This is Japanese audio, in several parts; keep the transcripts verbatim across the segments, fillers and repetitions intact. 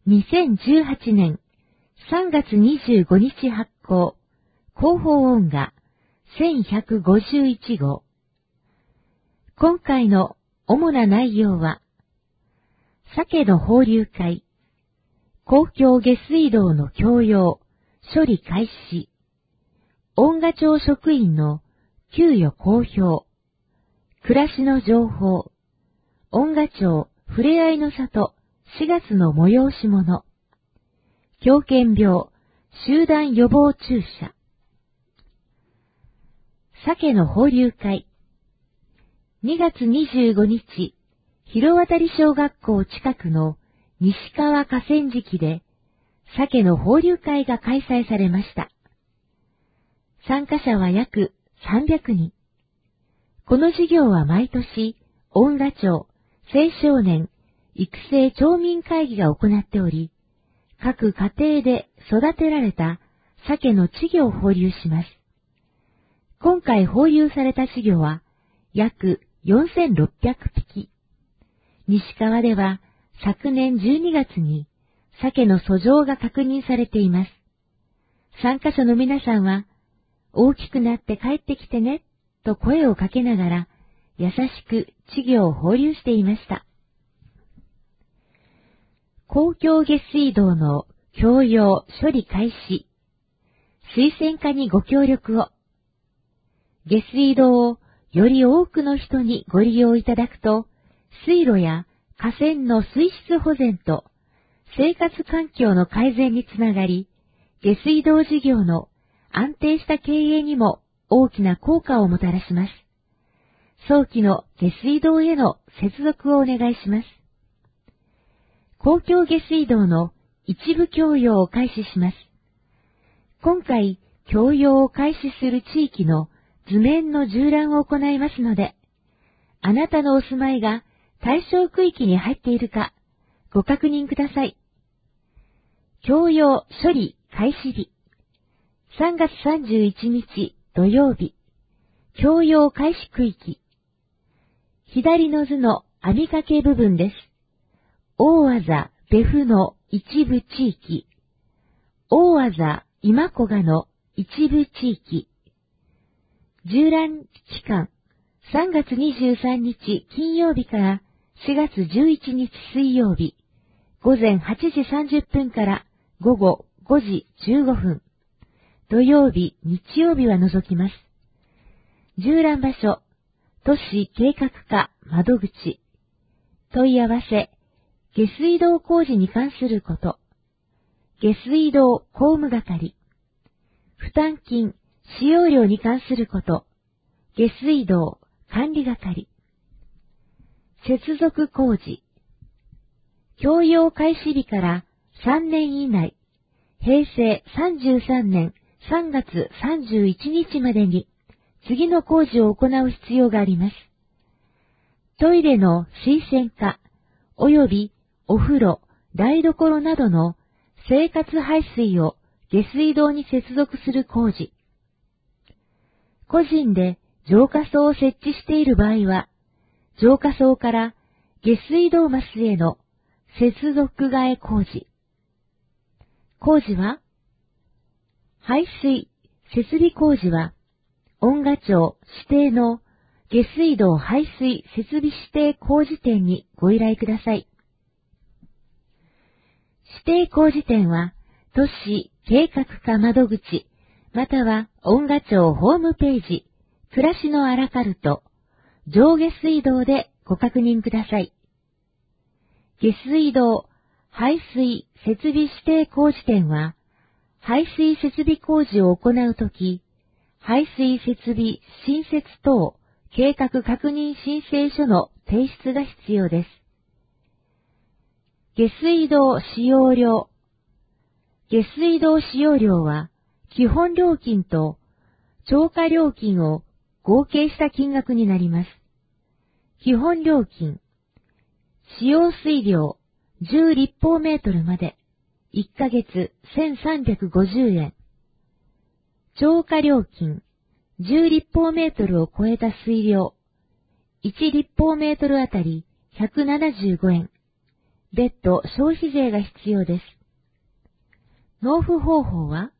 にせんじゅうはちねんさんがつにじゅうごにち発行、広報音画せんひゃくごじゅういちごう。今回の主な内容は、鮭の放流会、公共下水道の共用、処理開始、音画庁職員の給与公表、暮らしの情報、音画庁ふれあいの里しがつの催し物、狂犬病集団予防注射。鮭の放流会。にがつにじゅうごにち、広渡小学校近くの西川河川敷で、鮭の放流会が開催されました。参加者は約さんびゃくにん。この事業は毎年、音画庁青少年育成町民会議が行っており、各家庭で育てられた鮭の稚魚を放流します。今回放流された稚魚は約よんせんろっぴゃくぴき。西川では昨年じゅうにがつに鮭の遡上が確認されています。参加者の皆さんは、大きくなって帰ってきてね、と声をかけながら、優しく稚魚を放流していました。公共下水道の共用処理開始。水洗化にご協力を。下水道をより多くの人にご利用いただくと、水路や河川の水質保全と生活環境の改善につながり、下水道事業の安定した経営にも大きな効果をもたらします。早期の下水道への接続をお願いします。公共下水道の一部共用を開始します。今回、共用を開始する地域の図面の縦覧を行いますので、あなたのお住まいが対象区域に入っているか、ご確認ください。共用処理開始日。さんがつさんじゅういちにち土曜日。共用開始区域。左の図の網掛け部分です。大字別府の一部地域。大字今古賀の一部地域。縦覧期間、さんがつにじゅうさんにち金曜日からしがつじゅういちにち水曜日、ごぜんはちじさんじゅっぷんからごごごじじゅうごふん、土曜日、日曜日は除きます。縦覧場所、都市計画課窓口、問い合わせ、下水道工事に関すること、下水道工務係、負担金、使用料に関すること、下水道管理係、接続工事、共用開始日からさんねん以内、へいせいさんじゅうさんねんさんがつさんじゅういちにちまでに次の工事を行う必要があります。トイレの水洗化、およびお風呂、台所などの生活排水を下水道に接続する工事。個人で浄化槽を設置している場合は、浄化槽から下水道マスへの接続替え工事。工事は、排水、設備工事は、音画庁指定の下水道排水設備指定工事店にご依頼ください。指定工事店は、都市計画課窓口、または音画庁ホームページ、暮らしのアラカルト、上下水道でご確認ください。下水道排水設備指定工事店は、排水設備工事を行うとき、排水設備新設等計画確認申請書の提出が必要です。下水道使用料。下水道使用料は、基本料金と超過料金を合計した金額になります。基本料金。使用水量じゅうりっぽうメートルまでいっかげつせんさんびゃくごじゅうえん。超過料金じゅうりっぽうメートルを超えた水量いちりっぽうメートルあたりひゃくななじゅうごえん。 別途消費税が必要です。納付方法は、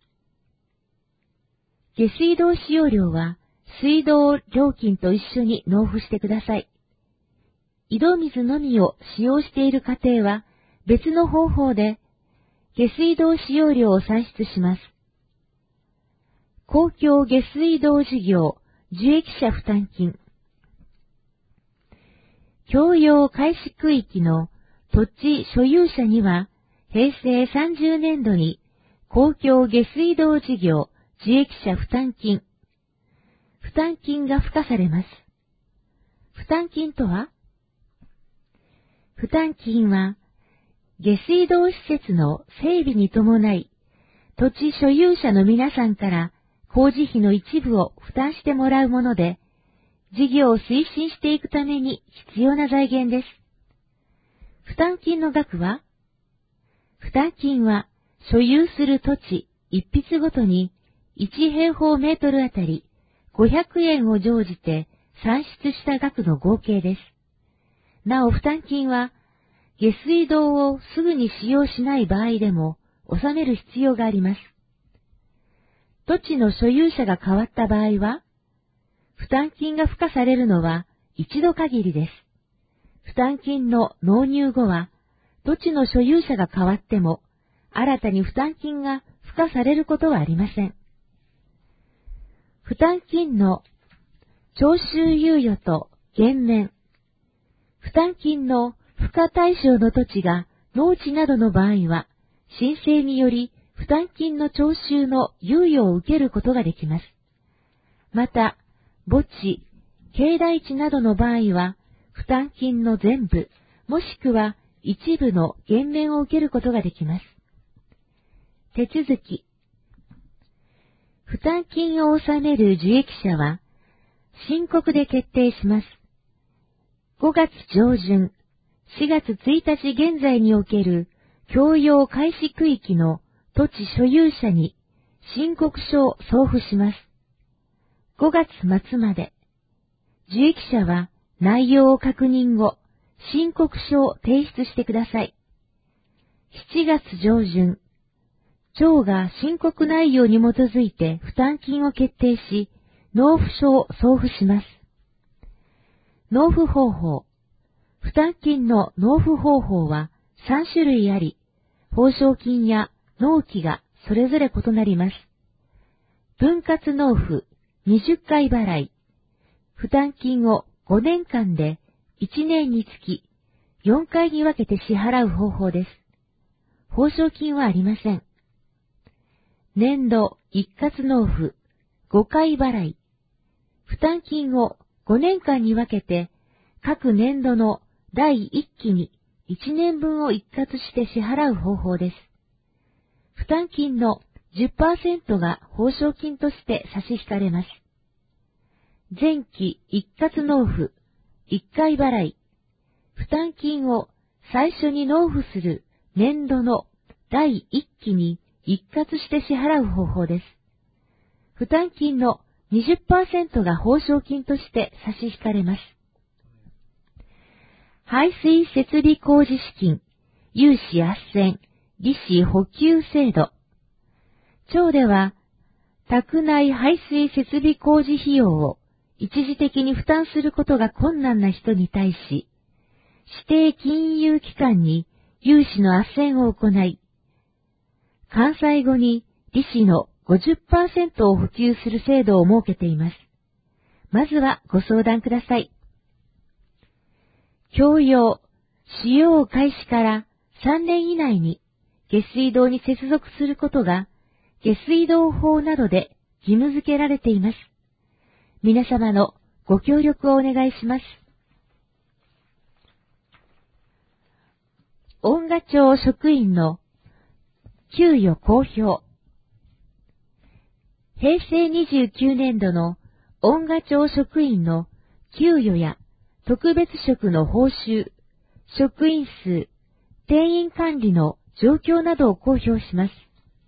下水道使用料は水道料金と一緒に納付してください。井戸水のみを使用している家庭は別の方法で下水道使用料を算出します。公共下水道事業受益者負担金。共用開始区域の土地所有者には平成さんじゅうねんどに公共下水道事業受益者負担金、負担金が付加されます。負担金とは、負担金は下水道施設の整備に伴い、土地所有者の皆さんから工事費の一部を負担してもらうもので、事業を推進していくために必要な財源です。負担金の額は、負担金は所有する土地一筆ごとにいち平方メートルあたりごひゃくえんを乗じて算出した額の合計です。なお負担金は、下水道をすぐに使用しない場合でも納める必要があります。土地の所有者が変わった場合は、負担金が付加されるのは一度限りです。負担金の納入後は、土地の所有者が変わっても、新たに負担金が付加されることはありません。負担金の徴収猶予と減免。負担金の付加対象の土地が農地などの場合は、申請により負担金の徴収の猶予を受けることができます。また、墓地、境内地などの場合は、負担金の全部、もしくは一部の減免を受けることができます。手続き。負担金を納める受益者は、申告で決定します。ごがつ上旬、しがつついたち現在における共用開始区域の土地所有者に申告書を送付します。ごがつ末まで、受益者は内容を確認後、申告書を提出してください。しちがつ上旬、町が申告内容に基づいて負担金を決定し、納付書を送付します。納付方法。負担金の納付方法はさんしゅるいあり、報奨金や納期がそれぞれ異なります。分割納付、にじゅっかい払い。負担金をごねんかんでいちねんにつきよんかいに分けて支払う方法です。報奨金はありません。年度一括納付、ごかい払い。負担金をごねんかんに分けて各年度のだいいっきにいちねんぶんを一括して支払う方法です。負担金の じゅっパーセント が報奨金として差し引かれます。前期一括納付、いっかい払い。負担金を最初に納付する年度のだいいっきに一括して支払う方法です。負担金の にじゅっパーセント が報奨金として差し引かれます。排水設備工事資金、有志斡旋、利子補給制度。町では、宅内排水設備工事費用を一時的に負担することが困難な人に対し、指定金融機関に融資の斡旋を行い、完済後に利子の ごじゅっパーセント を補給する制度を設けています。まずはご相談ください。共用、使用開始からさんねん以内に下水道に接続することが下水道法などで義務付けられています。皆様のご協力をお願いします。恩賀町職員の給与公表。へいせいにじゅうきゅうねんどの恩賀町職員の給与や特別職の報酬、職員数、定員管理の状況などを公表します。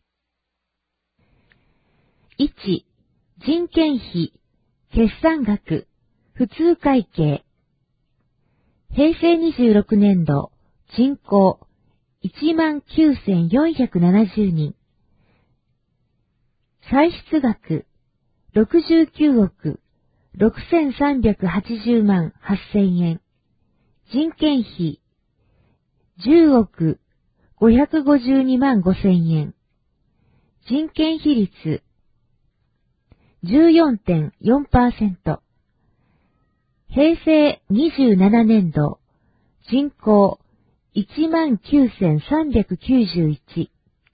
いち. 人件費、決算額、普通会計。へいせいにじゅうろくねんど、 人口いちまんきゅうせんよんひゃくななじゅうにん。歳出額ろくじゅうきゅうおくろくせんさんびゃくはちじゅうまんはっせんえん。人件費じゅうおくごひゃくごじゅうにまんごせんえん。人件費率 じゅうよんてんよんパーセント。平成にじゅうななねんど、人口いちまんきゅうせんさんびゃくきゅうじゅういち。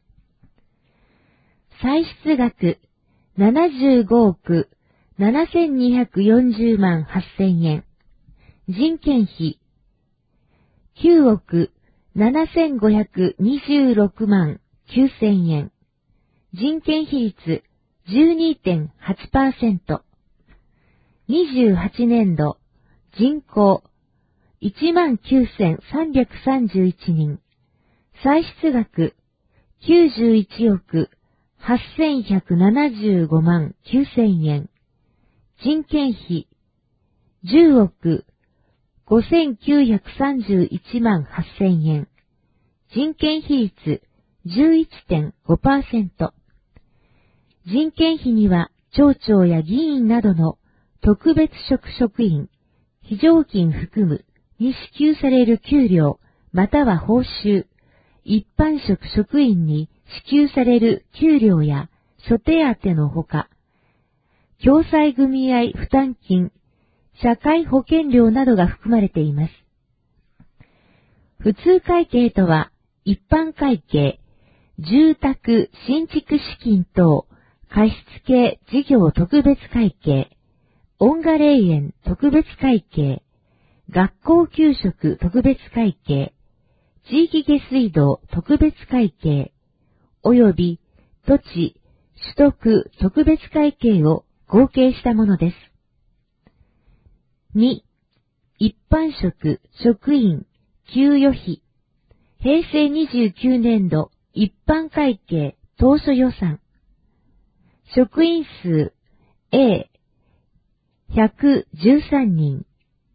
歳出額ななじゅうごおくななせんにひゃくよんじゅうまんはっせんえん。人件費きゅうおくななせんごひゃくにじゅうろくまんきゅうせんえん。人件費率 じゅうにてんはちパーセント。にじゅうはちねんど、人口いちまんきゅうせんさんびゃくさんじゅういちにん。歳出額きゅうじゅういちおくはっせんひゃくななじゅうごまんきゅうせんえん。人件費じゅうおくごせんきゅうひゃくさんじゅういちまんはっせんえん。人件費率 じゅういちてんごパーセント。人件費には町長や議員などの特別職職員、非常勤含むに支給される給料または報酬、一般職職員に支給される給料や諸手当のほか、共済組合負担金、社会保険料などが含まれています。普通会計とは、一般会計、住宅新築資金等貸付事業特別会計、恩賀霊園特別会計、学校給食特別会計、地域下水道特別会計、および土地取得特別会計を合計したものです。に、一般職職員給与費、平成にじゅうきゅうねんど一般会計当初予算、職員数 エーひゃくじゅうさんにん、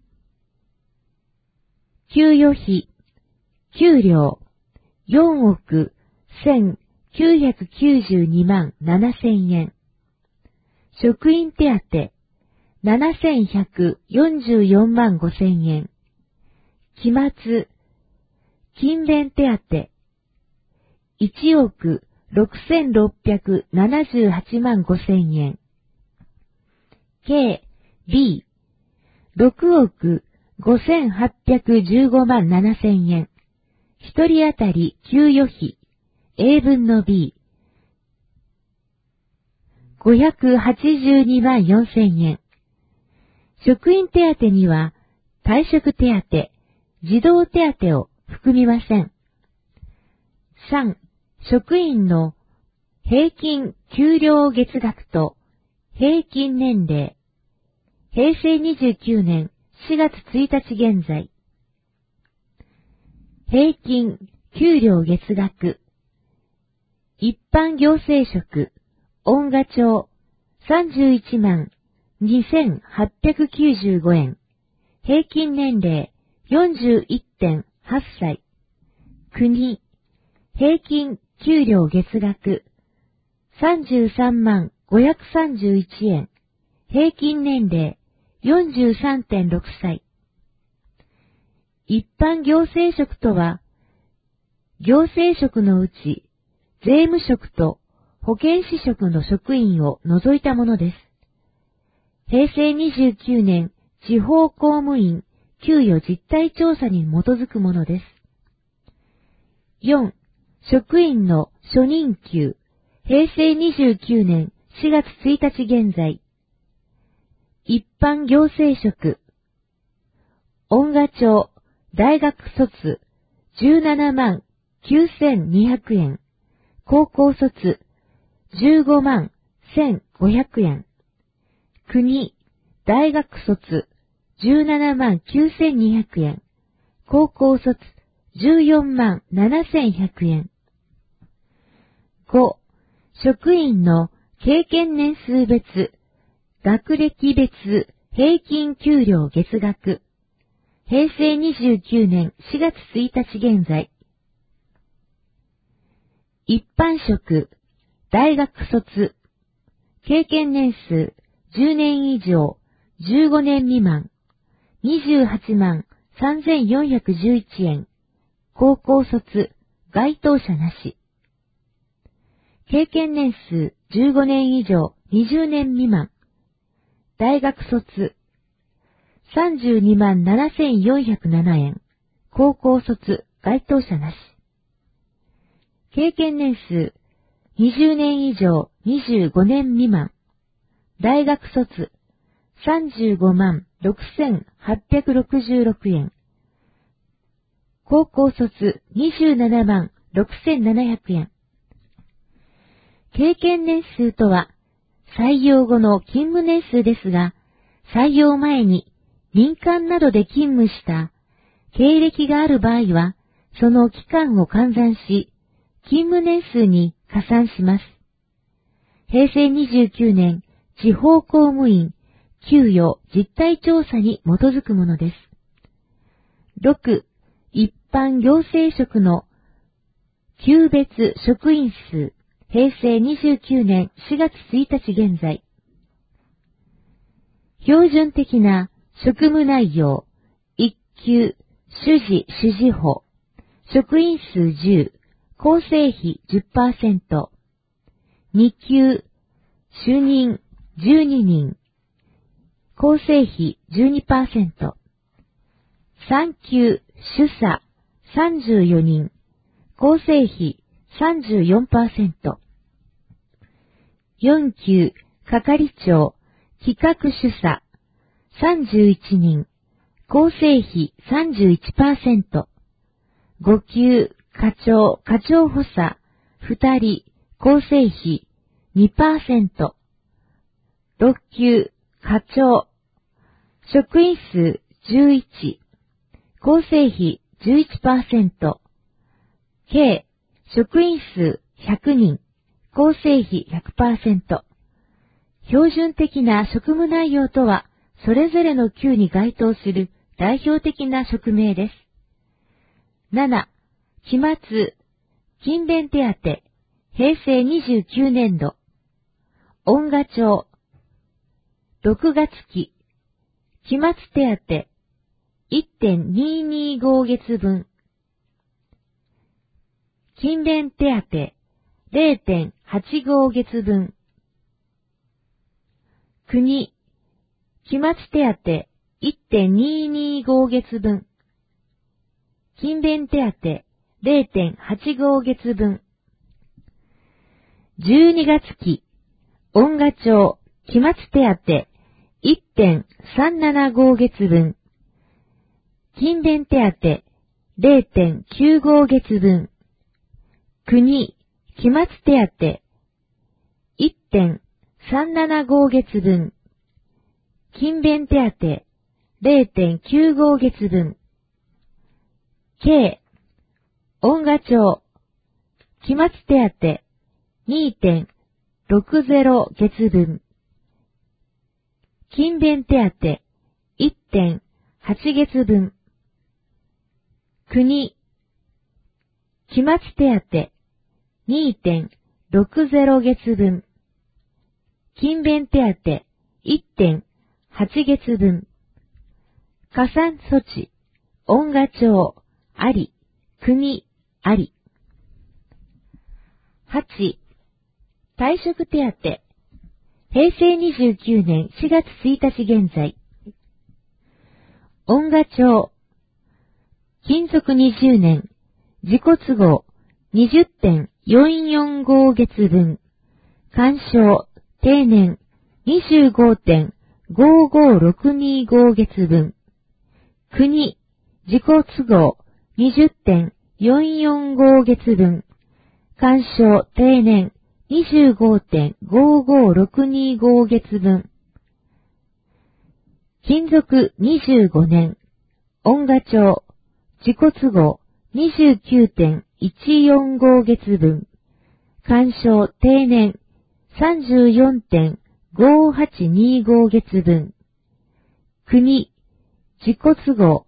給与費、給料よんおくせんきゅうひゃくきゅうじゅうにまんななせんえん、職員手当ななせんひゃくよんじゅうよんまんごせんえん、期末、勤勉手当いちおくろくせんろっぴゃくななじゅうはちまんごせんえん、計 B、ろくおくごせんはっぴゃくじゅうごまんななせんえん、一人当たり給与費 A 分の B、ごひゃくはちじゅうにまんよんせんえん、職員手当には退職手当、児童手当を含みません。さん、職員の平均給料月額と平均年齢、平成にじゅうきゅうねんしがつついたち現在。平均給料月額、一般行政職、恩賀町さんじゅういちまんにせんはっぴゃくきゅうじゅうごえん、平均年齢 よんじゅういってんはっさい。国、平均給料月額さんじゅうさんまんごひゃくさんじゅういちえん、平均年齢 よんじゅうさんてんろくさい。一般行政職とは、行政職のうち税務職と保健師職の職員を除いたものです。平成にじゅうきゅうねん地方公務員給与実態調査に基づくものです。よん、職員の初任給、平成にじゅうきゅうねんしがつついたち現在。一般行政職、恩賀町大学卒じゅうななまんきゅうせんにひゃくえん、高校卒じゅうごまんせんごひゃくえん、国大学卒じゅうななまんきゅうせんにひゃくえん、高校卒じゅうよんまんななせんひゃくえん。ご、職員の経験年数別、学歴別平均給料月額、 へいせいにじゅうきゅうねんしがつついたち現在。一般職、大学卒、経験年数じゅうねん以上、じゅうごねん未満、にじゅうはちまんさんぜんよんひゃくじゅういちえん、高校卒、該当者なし。経験年数じゅうごねん以上、にじゅうねん未満、大学卒、さんじゅうにまんななせんよんひゃくななえん、高校卒、該当者なし。経験年数にじゅうねん以上、にじゅうごねん未満、大学卒、さんじゅうごまんろくせんはっぴゃくろくじゅうろくえん、高校卒、にじゅうななまんろくせんななひゃくえん。経験年数とは、採用後の勤務年数ですが、採用前に民間などで勤務した経歴がある場合は、その期間を換算し、勤務年数に加算します。へいせいにじゅうきゅうねん地方公務員給与実態調査に基づくものです。ろく. 一般行政職の級別職員数へいせいにじゅうきゅうねんしがつついたち現在。標準的な職務内容いっ級主事主事法職員数じゅう構成比 じゅっパーセント に級主任じゅうににん構成比 じゅうにパーセント さん級主査さんじゅうよにん構成比 さんじゅうよんパーセント よん級係長企画主査さんじゅういちにん構成比 さんじゅういちパーセント ご級課長課長補佐ふたり構成比 にパーセント ろっ級課長職員数じゅういち構成比 じゅういちパーセント 計職員数ひゃくにん構成比 ひゃくパーセント 標準的な職務内容とはそれぞれの級に該当する代表的な職名です。なな. 期末勤勉手当へいせいにじゅうきゅうねんど音賀帳ろくがつき期末手当 いってんににご 月分勤勉手当 れいてんはちご 月分国期末手当 いってんににご 月分勤勉手当 れいてんはちご 月分じゅうにがつき音賀帳期末手当 いってんさんななご 月分勤勉手当 れいてんきゅうご 月分国期末手当 いってんさんななご 月分勤勉手当 れいてんきゅうご 月分計音賀帳期末手当 にてんろくぜろ 月分勤勉手当 いってんはち 月分国期末手当 にてんろくぜろ 月分勤勉手当 いってんはち 月分加算措置音賀帳あり国ありはち. 退職手当へいせいにじゅうきゅうねんしがつついたち現在音賀帳勤続にじゅうねん自己都合 にじゅってんよんよんご 月分鑑賞定年 にじゅうごてんごごろくにご 月分国自己都合 にじゅってんよんよんご 月分鑑賞定年 にじゅうごてんごごろくにご 月分勤続にじゅうごねん音賀帳自己都合 にじゅうきゅうてんいちよんご 月分鑑賞定年 さんじゅうよんてんごはちにご 月分国自己都合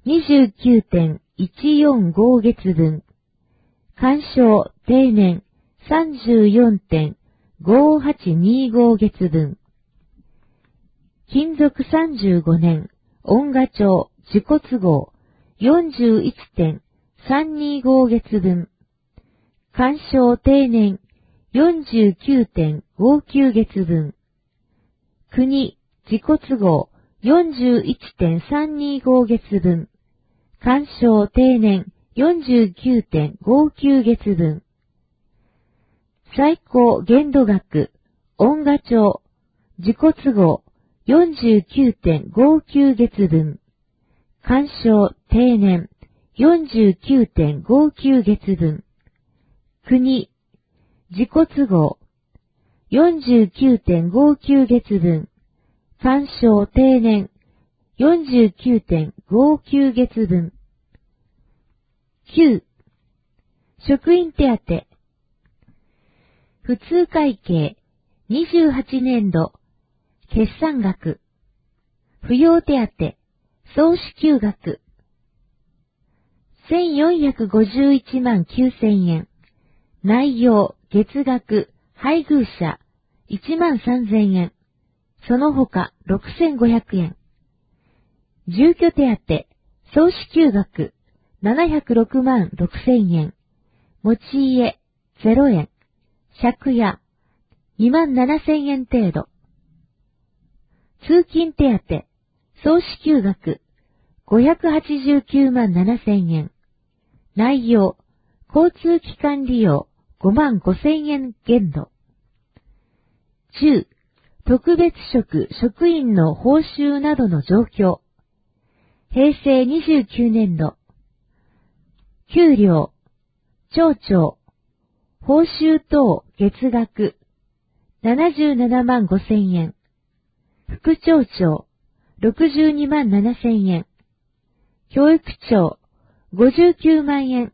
にじゅうきゅうてんいちよんご 月分。干渉定年 さんじゅうよんてんごはちにご 月分。勤続さんじゅうごねん、音画帳自己都合 よんじゅういちてんさんにご 月分。干渉定年 よんじゅうきゅうてんごきゅう 月分。国自己都合 よんじゅういちてんさんにご 月分。干渉定年 よんじゅうきゅうてんごきゅう 月分。最高限度額音画帳自己都合 よんじゅうきゅうてんごきゅう 月分。干渉定年 よんじゅうきゅうてんごきゅう 月分。国自己都合 よんじゅうきゅうてんごきゅう 月分。干渉定年 よんじゅうきゅうてんごきゅう 月分。きゅう. 職員手当。普通会計にじゅうはちねんど決算額。扶養手当総支給額せんよんひゃくごじゅういちまんきゅうせんえん。内容月額配偶者いちまんさんぜんえん。その他ろくせんごひゃくえん。住居手当総支給額ななひゃくろくまんろくせんえん。持ち家ゼロえん。借家にまんななせんえん程度。通勤手当総支給額ごひゃくはちじゅうきゅうまんななせんえん。内容交通機関利用ごまんごせんえん限度。中特別職職員の報酬などの状況。平成にじゅうきゅうねんど。給料、町長、報酬等月額ななじゅうななまんごせんえん。副町長、ろくじゅうにまんななせんえん。教育長、ごじゅうきゅうまんえん。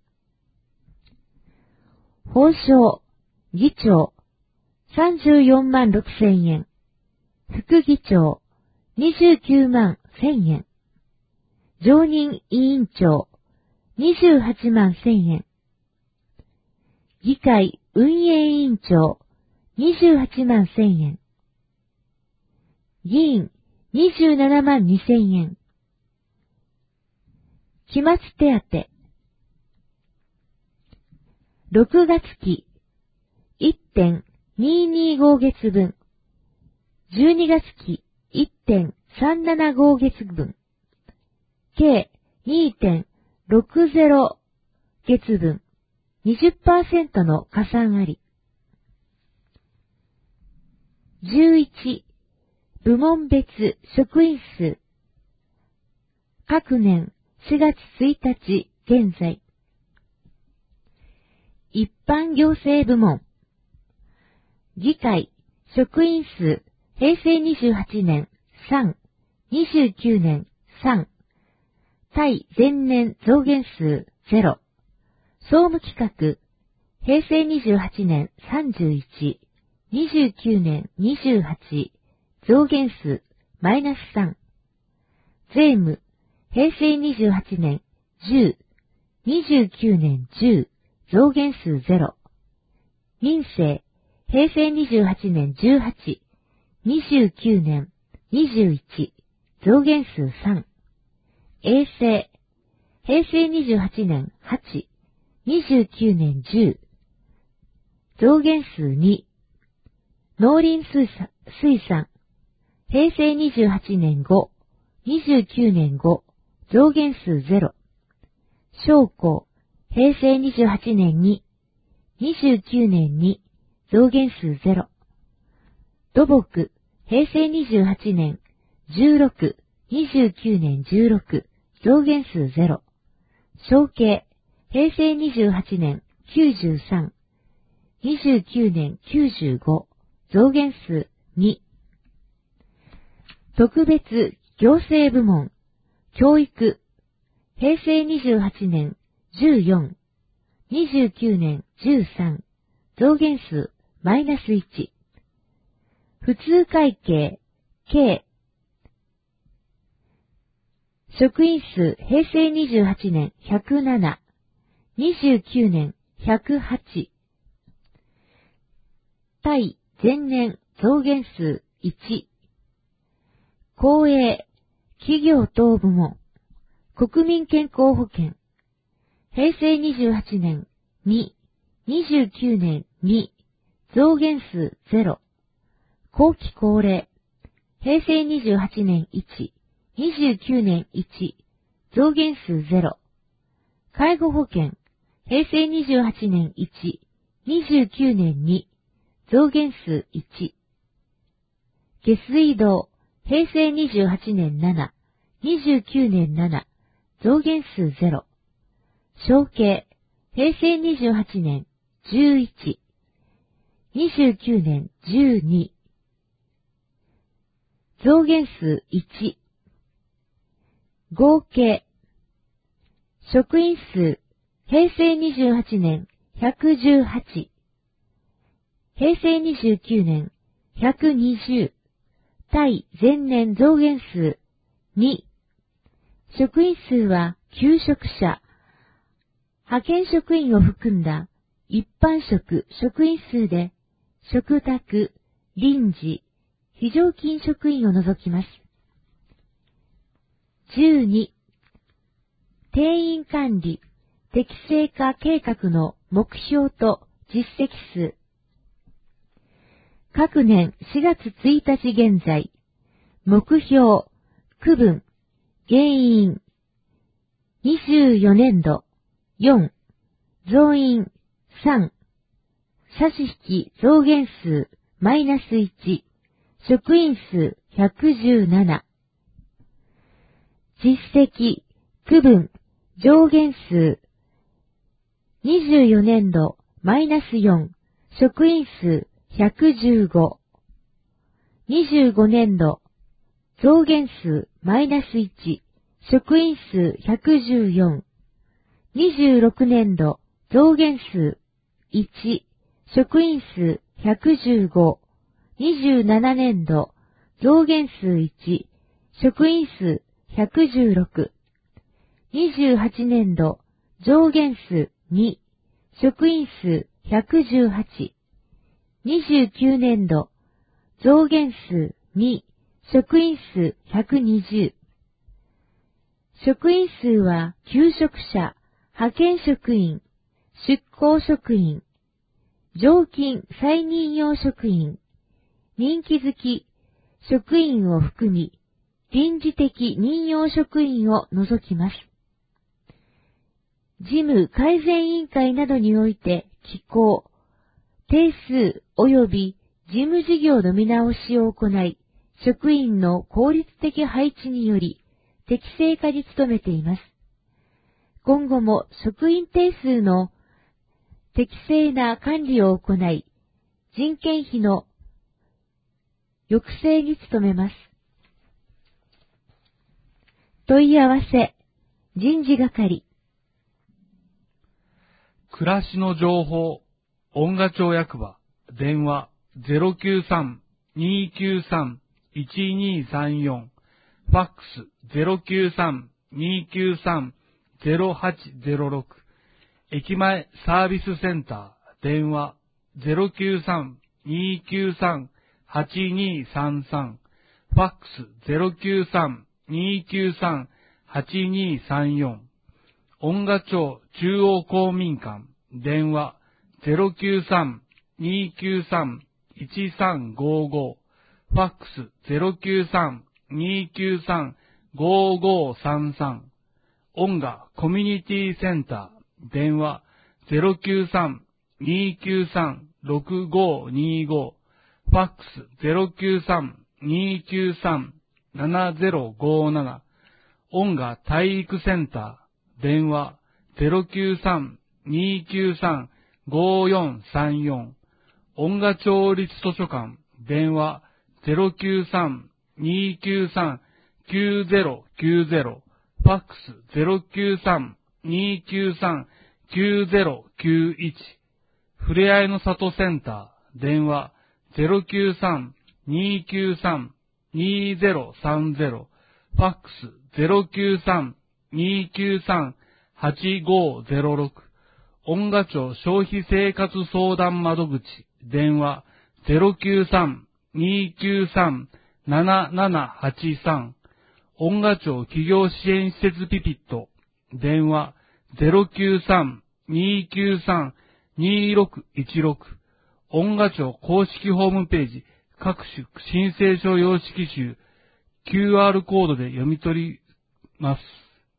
報奨、議長、さんじゅうよんまんろくせんえん。副議長、にじゅうきゅうまんせんえん。常任委員長、にじゅうはちまんせんえん。議会運営委員長、にじゅうはちまんせんえん。議員、にじゅうななまんにせんえん。期末手当。ろくがつ期 いってんににご 月分。じゅうにがつ期 いってんさんななご 月分。計 にてんろくぜろ 月分。にじゅっパーセント の加算あり。じゅういち. 部門別職員数。各年しがつついたち現在。一般行政部門。議会職員数平成にじゅうはちねんさん、にじゅうきゅうねんさん。対前年増減数ゼロ。総務企画平成にじゅうはちねんさんじゅういち、にじゅうきゅうねんにじゅうはち。増減数マイナスさん。税務平成にじゅうはちねんじゅう、にじゅうきゅうねんじゅう。増減数ゼロ。民政平成にじゅうはちねんじゅうはち、にじゅうきゅうねんにじゅういち。増減数さん。衛生平成にじゅうはちねんはち、にじゅうきゅうねんじゅう。増減数に。農林水産水産平成にじゅうはちねんご、にじゅうきゅうねんご。増減数ゼロ。商工平成にじゅうはちねんに、にじゅうきゅうねんに。増減数ゼロ。土木平成にじゅうはちねんじゅうろく、にじゅうきゅうねんじゅうろく。増減数ゼロ。承継平成にじゅうはちねんきゅうじゅうさん、にじゅうきゅうねんきゅうじゅうご。増減数に。特別行政部門。教育平成にじゅうはちねんじゅうよん、にじゅうきゅうねんじゅうさん。増減数マイナスいち。普通会計計職員数、平成にじゅうはちねんひゃくなな、にじゅうきゅうねんひゃくはち、対前年増減数いち、公営、企業等部門、国民健康保険、平成にじゅうはちねんに、にじゅうきゅうねんに、増減数ゼロ、後期高齢、平成にじゅうはちねんいち、にじゅうきゅうねんいち、増減数ゼロ、介護保険、平成にじゅうはちねんいち、にじゅうきゅうねんに、増減数いち、下水道、平成にじゅうはちねんなな、にじゅうきゅうねんなな、増減数ゼロ、承継、平成にじゅうはちねんじゅういち、にじゅうきゅうねんじゅうに、増減数いち、合計、職員数、平成にじゅうはちねんひゃくじゅうはち、平成にじゅうきゅうねんひゃくにじゅう、対前年増減数に、職員数は求職者、派遣職員を含んだ一般職職員数で、嘱託、臨時、非常勤職員を除きます。じゅうに、定員管理、適正化計画の目標と実績数。各年しがつついたち現在、目標、区分、原因、にじゅうよねんど、よん、増員、さん、差し引き増減数、マイナスいち、職員数ひゃくじゅうなな。実績、区分、上限数、にじゅうよねんど、マイナスよん、職員数ひゃくじゅうご。にじゅうごねんど、増減数、マイナスいち、職員数ひゃくじゅうよん。にじゅうろくねんど、増減数、いち、職員数ひゃくじゅうご。にじゅうななねんど、増減数いち、職員数ひゃくじゅうろく。にじゅうはちねんど、増減数に、職員数ひゃくじゅうはち。にじゅうきゅうねんど、増減数に、職員数ひゃくにじゅう。職員数は求職者、派遣職員、出向職員、常勤再任用職員、任期付き職員を含み、臨時的任用職員を除きます。事務改善委員会などにおいて機構、定数及び事務事業の見直しを行い、職員の効率的配置により適正化に努めています。今後も職員定数の適正な管理を行い、人件費の抑制に努めます。問い合わせ、人事係。 暮らしの情報、音賀町役場、電話 ゼロきゅうさん にーきゅうさん いちにーさんよん、ファックス ゼロきゅうさん にーきゅうさん ゼロはちゼロろく、駅前サービスセンター、電話 ゼロきゅうさん にーきゅうさん はちにーさんさん、ファックス ゼロきゅうさん にーきゅうさん はちにーさんよん、音賀町中央公民館、電話 ゼロきゅうさん にーきゅうさん いちさんごご、ファックス ゼロきゅうさん にーきゅうさん ごごさんさん、音賀コミュニティセンター、電話 ゼロきゅうさん にーきゅうさん ろくごにーご、ファックス ゼロきゅうさん にーきゅうさん ななゼロごなな、音賀体育センター、電話 ゼロきゅうさん にーきゅうさん ごよんさんよん、音賀町立図書館、電話 ゼロきゅうさん にーきゅうさん きゅうゼロきゅうゼロ、ファックス ゼロきゅうさん にーきゅうさん きゅうゼロきゅういち、ふれあいの里センター、電話 ゼロきゅうさん にーきゅうさん にーゼロさんゼロ、ファックスゼロきゅうさん にーきゅうさん はちごゼロろく、音賀町消費生活相談窓口、電話ゼロきゅうさん にーきゅうさん ななななはちさん、音賀町企業支援施設ピピット、電話ゼロきゅうさん にーきゅうさん にーろくいちろく、音賀町公式ホームページ、各種申請書様式集、キューアール コードで読み取ります。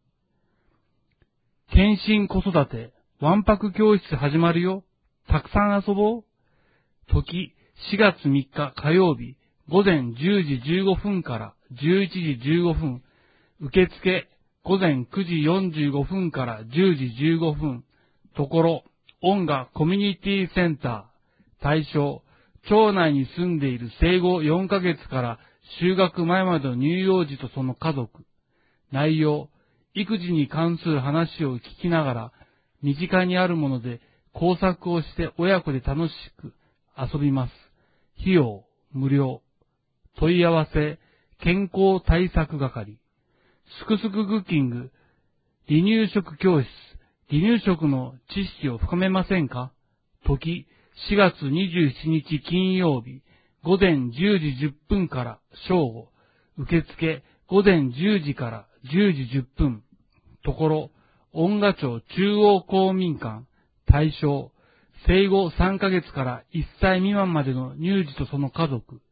検診子育て、わんぱく教室始まるよ。たくさん遊ぼう。時、しがつみっか火曜日、午前じゅうじじゅうごふんからじゅういちじじゅうごふん。受付、午前くじよんじゅうごふんからじゅうじじゅうごふん。ところ、音楽コミュニティセンター。対象、町内に住んでいる生後よんかげつから就学前までの乳幼児とその家族。内容、育児に関する話を聞きながら、身近にあるもので工作をして親子で楽しく遊びます。費用、無料。問い合わせ、健康対策係。すくすくクッキング、離乳食教室、離乳食の知識を深めませんか？時、しがつにじゅうしちにち金曜日、午前じゅうじじゅっぷんから正午。受付、午前じゅうじからじゅうじじゅっぷん。ところ、音賀町中央公民館。対象、生後さんかげつからいっさい未満までの乳児とその家族。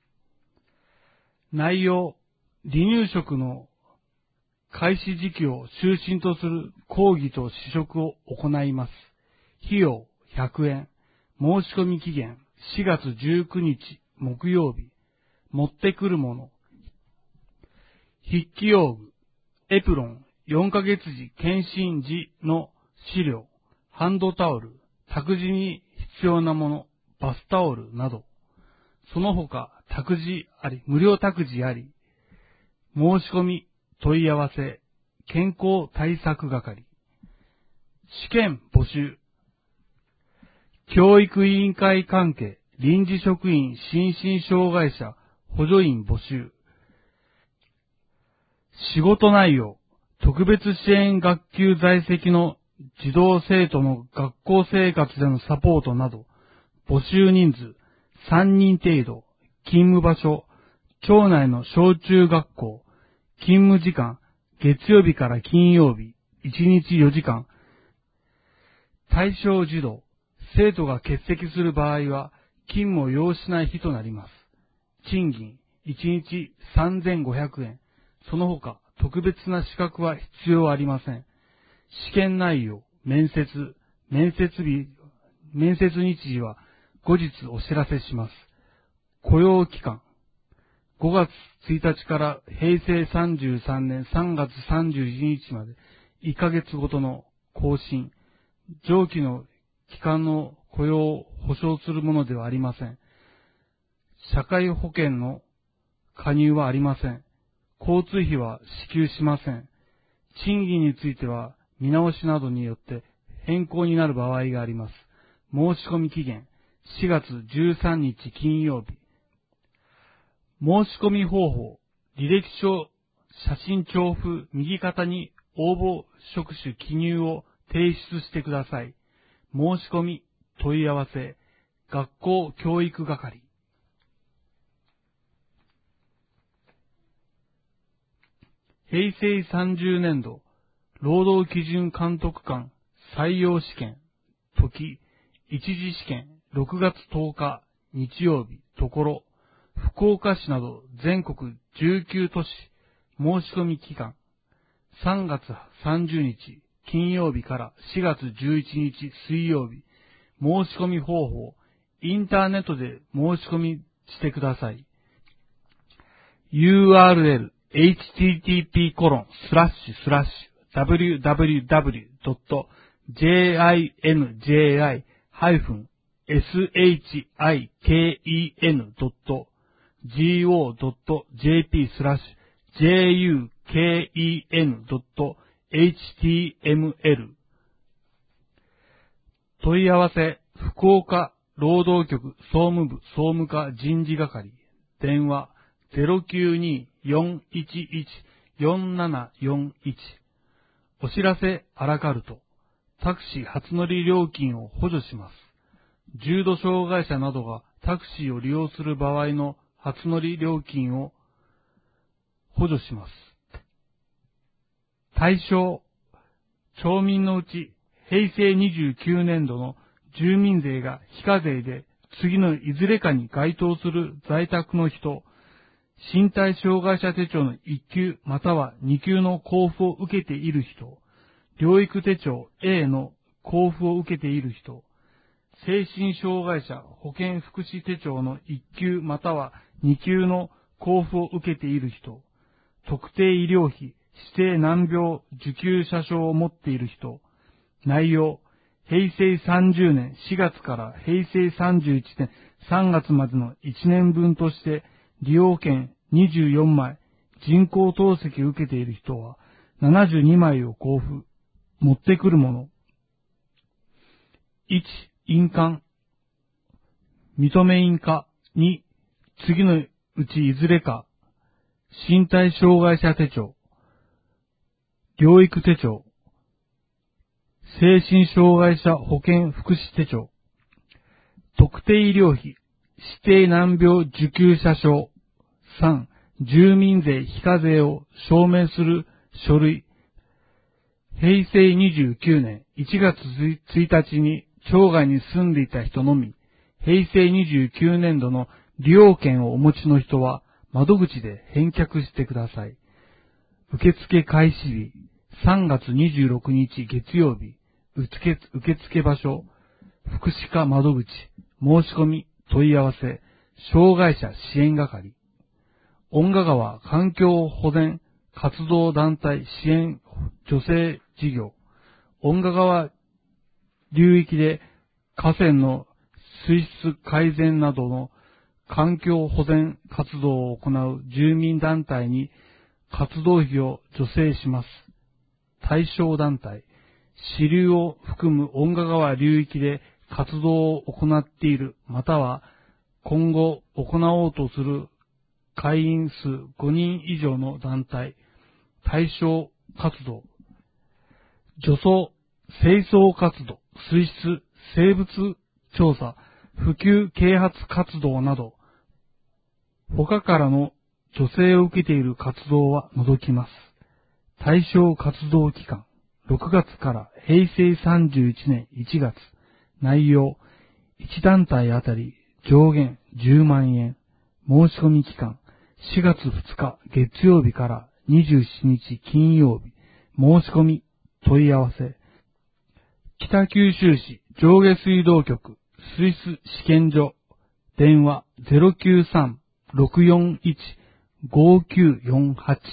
内容、離乳食の開始時期を中心とする講義と試食を行います。費用ひゃくえん。申し込み期限しがつじゅうくにち木曜日。持ってくるもの。筆記用具、エプロン、よんかげつじ検診時の資料、ハンドタオル、託児に必要なもの、バスタオルなど。その他、託児あり、無料託児あり、申し込み、問い合わせ、健康対策係。試験募集。教育委員会関係、臨時職員、心身障害者、補助員募集。仕事内容、特別支援学級在籍の児童生徒の学校生活でのサポートなど、募集人数さんにん程度、勤務場所、町内の小中学校、勤務時間、月曜日から金曜日、いちにちよじかん。対象児童、生徒が欠席する場合は、勤務を要しない日となります。賃金、いちにちさんぜんごひゃくえん。その他、特別な資格は必要ありません。試験内容、面接、面接日、面接日時は後日お知らせします。雇用期間、ごがつついたちからへいせいさんじゅうさんねんさんがつさんじゅういちにちまでいっかげつごとの更新、上記の期間の雇用を保障するものではありません。社会保険の加入はありません。交通費は支給しません。賃金については見直しなどによって変更になる場合があります。申し込み期限しがつじゅうさんにち金曜日。申し込み方法、履歴書、写真調布右肩に応募職種記入を提出してください。申し込み、問い合わせ、学校教育係。へいせいさんじゅうねんど、労働基準監督官採用試験、時、一次試験、ろくがつとおか、日曜日、ところ、福岡市など全国じゅうきゅうとし、申し込み期間、さんがつさんじゅうにち、金曜日からしがつじゅういちにち水曜日、申し込み方法、インターネットで申し込みしてください。ユーアールエル、エイチティーティーピーコロンスラッシュスラッシュダブリューダブリューダブリュードットジェイアイエヌジェイアイハイフンエスエイチアイケーイーエヌドットジーオードットジェーピースラッシュジェイユーケーイーエヌドットエイチティーエムエル 問い合わせ福岡労働局総務部総務課人事係電話 ゼロきゅうに よんいちいちよんななよんいち。お知らせアラカルト。タクシー初乗り料金を補助します。重度障害者などがタクシーを利用する場合の初乗り料金を補助します。対象、町民のうちへいせいにじゅうきゅうねんどの住民税が非課税で次のいずれかに該当する在宅の人、身体障害者手帳のいっきゅうまたはにきゅうの交付を受けている人、療育手帳 A の交付を受けている人、精神障害者保健福祉手帳のいっきゅうまたはにきゅうの交付を受けている人、特定医療費指定難病受給者証を持っている人、内容、へいせいさんじゅうねんしがつからへいせいさんじゅういちねんさんがつまでのいちねんぶんとして利用券にじゅうよんまい、人工透析を受けている人はななじゅうにまいを交付、持ってくるもの。いち、印鑑。認め印か。に、次のうちいずれか。身体障害者手帳。療育手帳。精神障害者保健福祉手帳。特定医療費。指定難病受給者証。さん、住民税非課税を証明する書類。へいせいにじゅうきゅうねんいちがつついたちに町外に住んでいた人のみ、へいせいにじゅうきゅうねんどの利用券をお持ちの人は窓口で返却してください。受付開始日、さんがつにじゅうろくにち月曜日、受付、受付場所、福祉課窓口、申し込み、問い合わせ、障害者支援係。恩賀川環境保全活動団体支援女性事業。恩賀川流域で河川の水質改善などの環境保全活動を行う住民団体に活動費を助成します。対象団体、支流を含む恩賀川流域で活動を行っている、または今後行おうとする会員数ごにん以上の団体、対象活動、除草、清掃活動、水質、生物調査、普及啓発活動など、他からの助成を受けている活動は除きます。対象活動期間、ろくがつからへいせいさんじゅういちねんいちがつ、内容、いち団体あたり上限じゅうまんえん、申し込み期間、しがつふつか月曜日からにじゅうしちにち金曜日、申し込み、問い合わせ、北九州市上下水道局水質試験所、電話 ゼロきゅうさん ろくよんいち ごきゅうよんはち。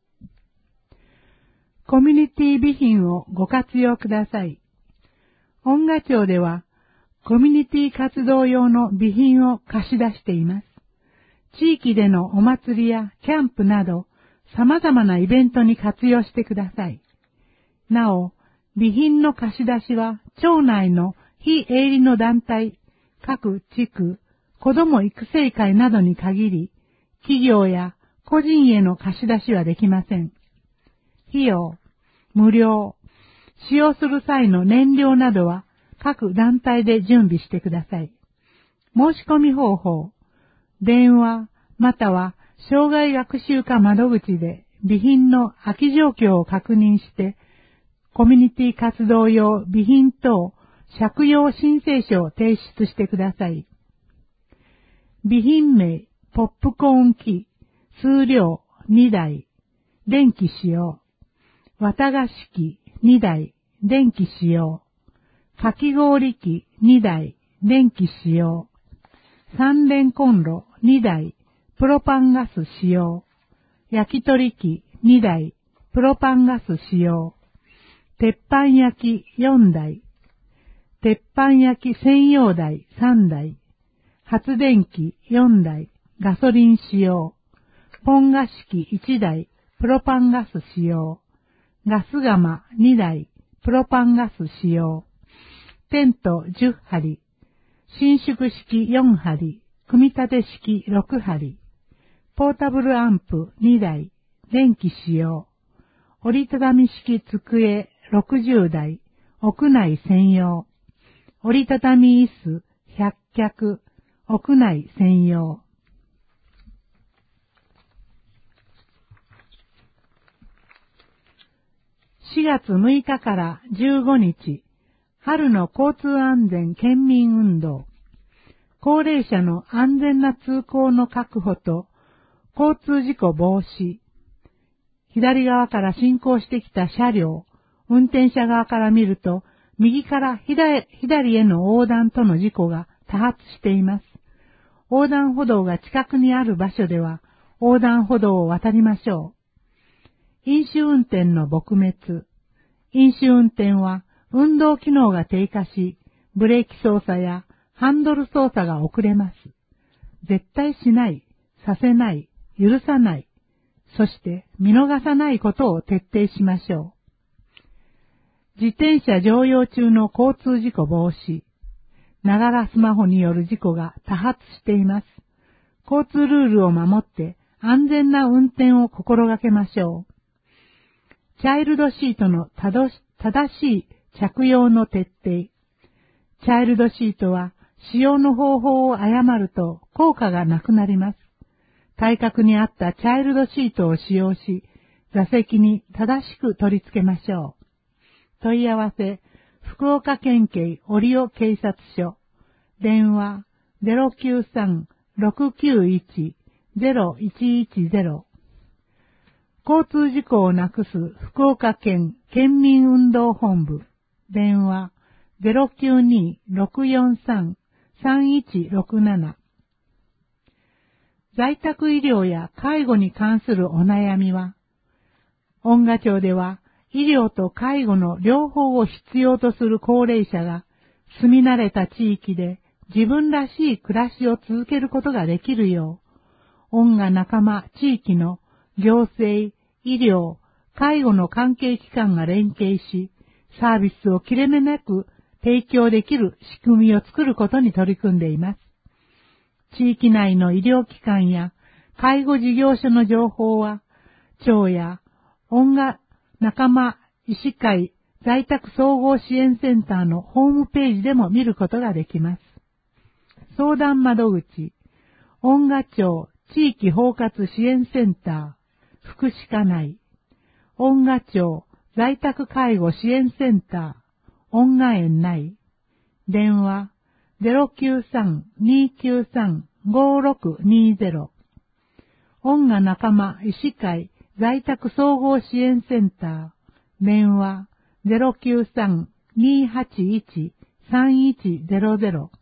コミュニティ備品をご活用ください。恩賀町では、コミュニティ活動用の備品を貸し出しています。地域でのお祭りやキャンプなど、様々なイベントに活用してください。なお、備品の貸し出しは、町内の非営利の団体、各地区、子ども育成会などに限り、企業や個人への貸し出しはできません。費用、無料、使用する際の燃料などは各団体で準備してください。申し込み方法、電話または障害学習課窓口で備品の空き状況を確認して、コミュニティ活動用備品等借用申請書を提出してください。備品名、ポップコーン機、数量にだい、電気使用。綿菓子機にだい、電気使用。かき氷機にだい、電気使用。三連コンロにだい、プロパンガス使用。焼き鳥機にだい、プロパンガス使用。鉄板焼きよんだい。鉄板焼き専用台さんだい。発電機よんだい、ガソリン使用。ポン菓子機いちだい、プロパンガス使用。ガス釜にだい、プロパンガス使用。テントじゅっはり。伸縮式よんはり。組み立て式ろくはり。ポータブルアンプにだい。 電気使用。折りたたみ式机ろくじゅうだい、屋内専用。折りたたみ椅子ひゃっきゃく、屋内専用。しがつむいかからじゅうごにち、春の交通安全県民運動。高齢者の安全な通行の確保と交通事故防止。左側から進行してきた車両、運転者側から見ると、右から左への横断との事故が多発しています。横断歩道が近くにある場所では、横断歩道を渡りましょう。飲酒運転の撲滅。飲酒運転は運動機能が低下し、ブレーキ操作やハンドル操作が遅れます。絶対しない、させない、許さない、そして見逃さないことを徹底しましょう。自転車乗用中の交通事故防止。ながらスマホによる事故が多発しています。交通ルールを守って安全な運転を心がけましょう。チャイルドシートの正しい着用の徹底。チャイルドシートは使用の方法を誤ると効果がなくなります。体格に合ったチャイルドシートを使用し、座席に正しく取り付けましょう。問い合わせ、福岡県警折尾警察署。電話 ゼロきゅうさん ろくきゅういち ゼロいちいちゼロ。交通事故をなくす福岡県県民運動本部。電話 ゼロきゅうに ろくよんさん さんいちろくなな。在宅医療や介護に関するお悩みは、恩賀町では医療と介護の両方を必要とする高齢者が住み慣れた地域で自分らしい暮らしを続けることができるよう、恩賀仲間地域の行政、医療、介護の関係機関が連携し、サービスを切れ目なく提供できる仕組みを作ることに取り組んでいます。地域内の医療機関や介護事業所の情報は、町や恩賀仲間医師会在宅総合支援センターのホームページでも見ることができます。相談窓口、恩賀町地域包括支援センター、福祉課内、恩賀町在宅介護支援センター、恩賀園内、電話 ゼロきゅうさん にきゅうさん ごろくにゼロ、恩賀仲間医師会在宅総合支援センター、電話 ゼロきゅうさん にはちいち さんいちゼロゼロ、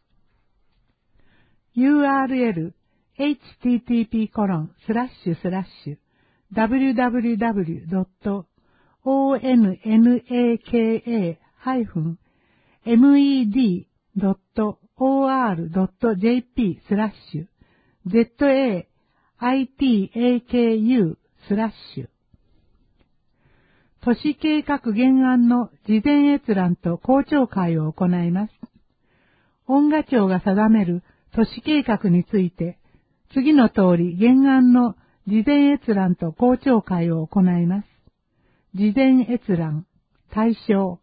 ユーアールエル エイチティーティーピーコロンスラッシュスラッシュ ダブリューダブリューダブリュードットオーエヌエヌエーケーエーエムイーディードットオーアールドットジェーピー スラッシュ ゼットエーアイティーエーケーユー スラッシュ。都市計画原案の事前閲覧と公聴会を行います。恩賀町が定める都市計画について、次の通り原案の事前閲覧と公聴会を行います。事前閲覧、対象。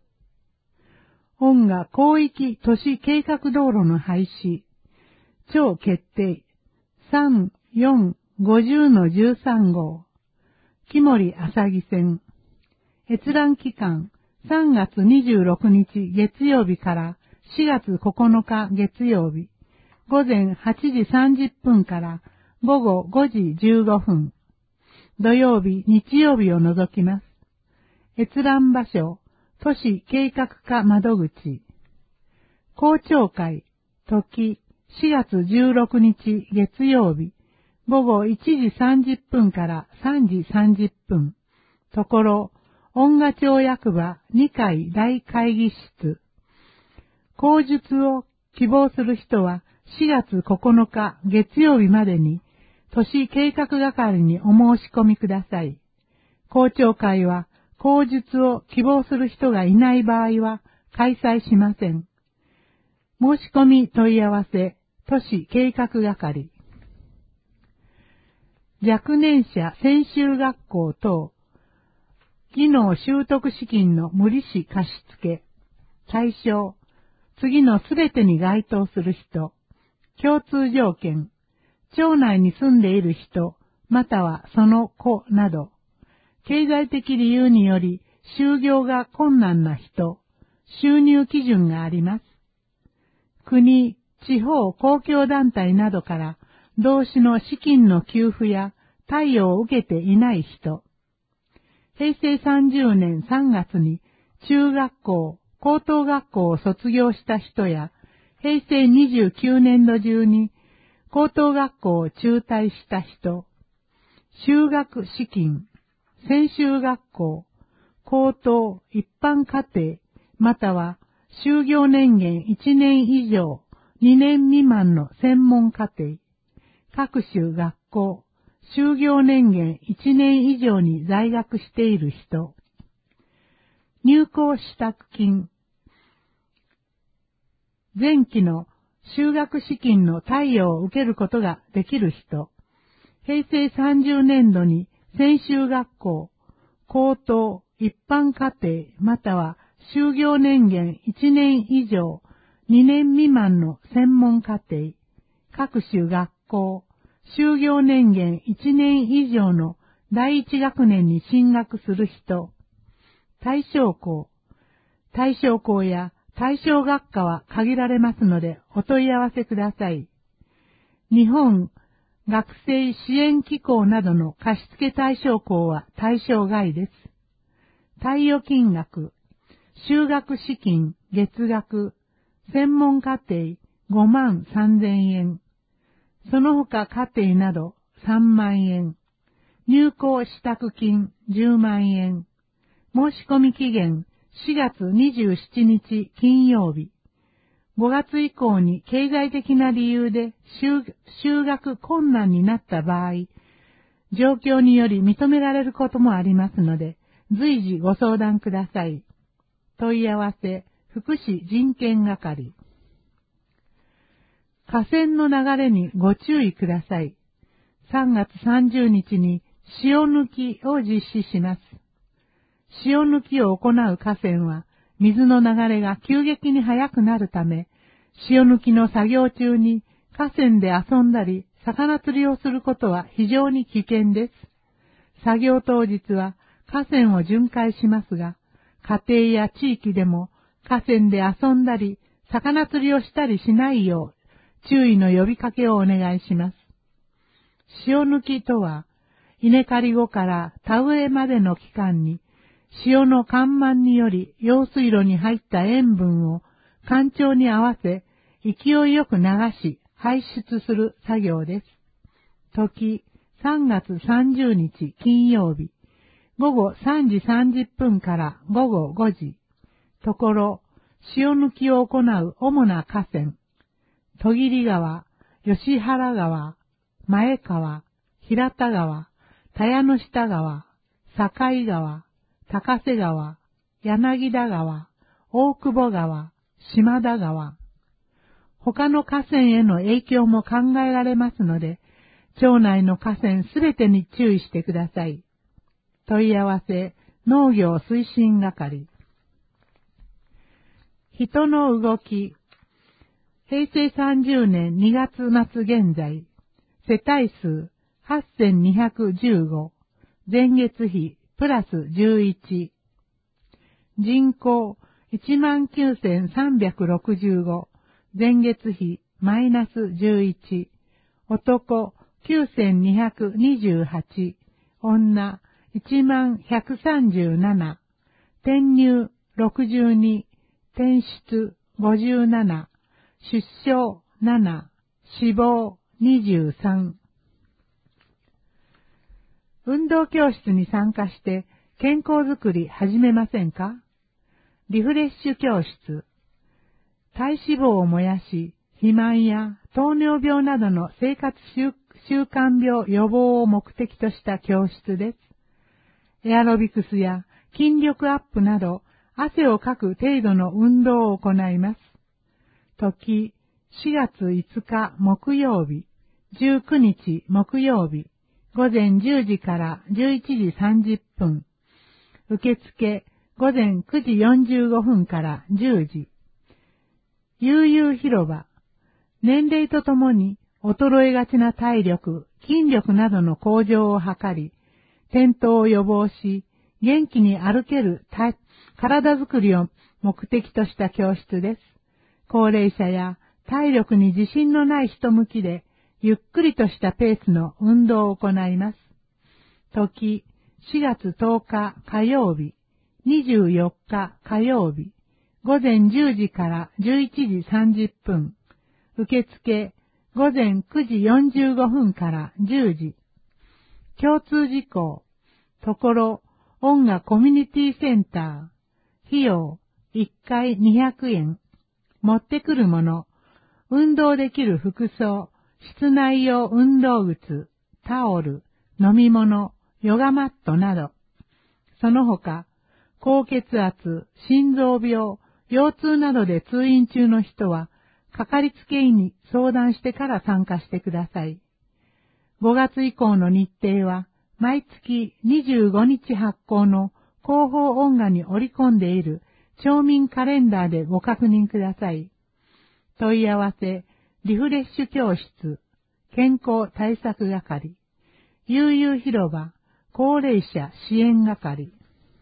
恩賀広域都市計画道路の廃止、町決定、さん、よん、ごじゅうのじゅうさん号、木森浅木線、閲覧期間、さんがつにじゅうろくにち月曜日からしがつここのか月曜日、午前はちじさんじゅっぷんから午後ごじじゅうごふん、土曜日、日曜日を除きます。閲覧場所、都市計画課窓口、公聴会、時、しがつじゅうろくにち月曜日、午後いちじさんじゅっぷんからさんじさんじゅっぷん、ところ、恩賀町役場にかい大会議室。口述を希望する人はしがつここのか月曜日までに都市計画係にお申し込みください。公聴会は口述を希望する人がいない場合は開催しません。申し込み問い合わせ、都市計画係。 若年者専修学校等、技能習得資金の無利子貸付、対象、次のすべてに該当する人、共通条件、町内に住んでいる人、またはその子など、経済的理由により就業が困難な人、収入基準があります。国、地方公共団体などから同種の資金の給付や貸与を受けていない人、平成さんじゅうねんさんがつに中学校、高等学校を卒業した人や、平成にじゅうきゅうねんど中に高等学校を中退した人、修学資金、専修学校、高等一般課程、または就業年限いちねん以上、にねん未満の専門課程、各種学校、就業年限いちねん以上に在学している人、入校支度金、前期の修学資金の貸与を受けることができる人、平成さんじゅうねんどに専修学校、高等一般課程または就業年限いちねん以上、にねん未満の専門課程、各種学校、就業年限いちねん以上のだいいち学年に進学する人、対象校、対象校や対象学科は限られますのでお問い合わせください。日本学生支援機構などの貸付対象校は対象外です。貸与金額、修学資金、月額、専門課程ごまんさんぜんえん、その他課程などさんまんえん、入校支度金じゅうまんえん、申し込み期限しがつにじゅうしちにち金曜日、ごがつ以降に経済的な理由で 就, 就学困難になった場合、状況により認められることもありますので、随時ご相談ください。問い合わせ、福祉人権係。河川の流れにご注意ください。さんがつさんじゅうにちに潮抜きを実施します。潮抜きを行う河川は、水の流れが急激に速くなるため、潮抜きの作業中に河川で遊んだり、魚釣りをすることは非常に危険です。作業当日は河川を巡回しますが、家庭や地域でも河川で遊んだり、魚釣りをしたりしないよう、注意の呼びかけをお願いします。潮抜きとは、稲刈り後から田植えまでの期間に、潮の干満により用水路に入った塩分を干潮に合わせ勢いよく流し排出する作業です。時さんがつさんじゅうにち金曜日、ごごさんじさんじゅっぷんからごごごじ。ところ、潮抜きを行う主な河川、戸切川、吉原川、前川、平田川、田屋の下川、境川、高瀬川、柳田川、大久保川、島田川。他の河川への影響も考えられますので、町内の河川すべてに注意してください。問い合わせ、農業推進係。人の動き。平成さんじゅうねんにがつ末現在、世帯数はっせんにひゃくじゅうご、前月比プラスじゅういち、人口いちまんきゅうせんさんびゃくろくじゅうご、前月比マイナスじゅういち、男きゅうせんにひゃくにじゅうはち、女いちまんひゃくさんじゅうなな、転入ろくじゅうに、転出ごじゅうなな、出生なな、死亡にじゅうさん。運動教室に参加して健康づくり始めませんか？リフレッシュ教室。体脂肪を燃やし、肥満や糖尿病などの生活習慣病予防を目的とした教室です。エアロビクスや筋力アップなど汗をかく程度の運動を行います。時、しがついつか木曜日、じゅうくにち木曜日、 午前じゅうじからじゅういちじさんじゅっぷん。受付午前くじよんじゅうごふんからじゅうじ。悠々広場。年齢とともに衰えがちな体力、筋力などの向上を図り、転倒を予防し、元気に歩ける体づくりを目的とした教室です。高齢者や体力に自信のない人向きで、ゆっくりとしたペースの運動を行います。時、しがつとおか火曜日、にじゅうよっか火曜日、午前じゅうじからじゅういちじさんじゅっぷん。受付、午前くじよんじゅうごふんからじゅうじ。共通事項、ところ、音楽コミュニティセンター。費用、いっかいにひゃくえん。持ってくるもの、運動できる服装、室内用運動靴、タオル、飲み物、ヨガマットなど。その他、高血圧、心臓病、腰痛などで通院中の人は、かかりつけ医に相談してから参加してください。ごがつ以降の日程は、毎月にじゅうごにち発行の広報音画に織り込んでいる町民カレンダーでご確認ください。問い合わせ、リフレッシュ教室、健康対策係、悠々広場、高齢者支援係。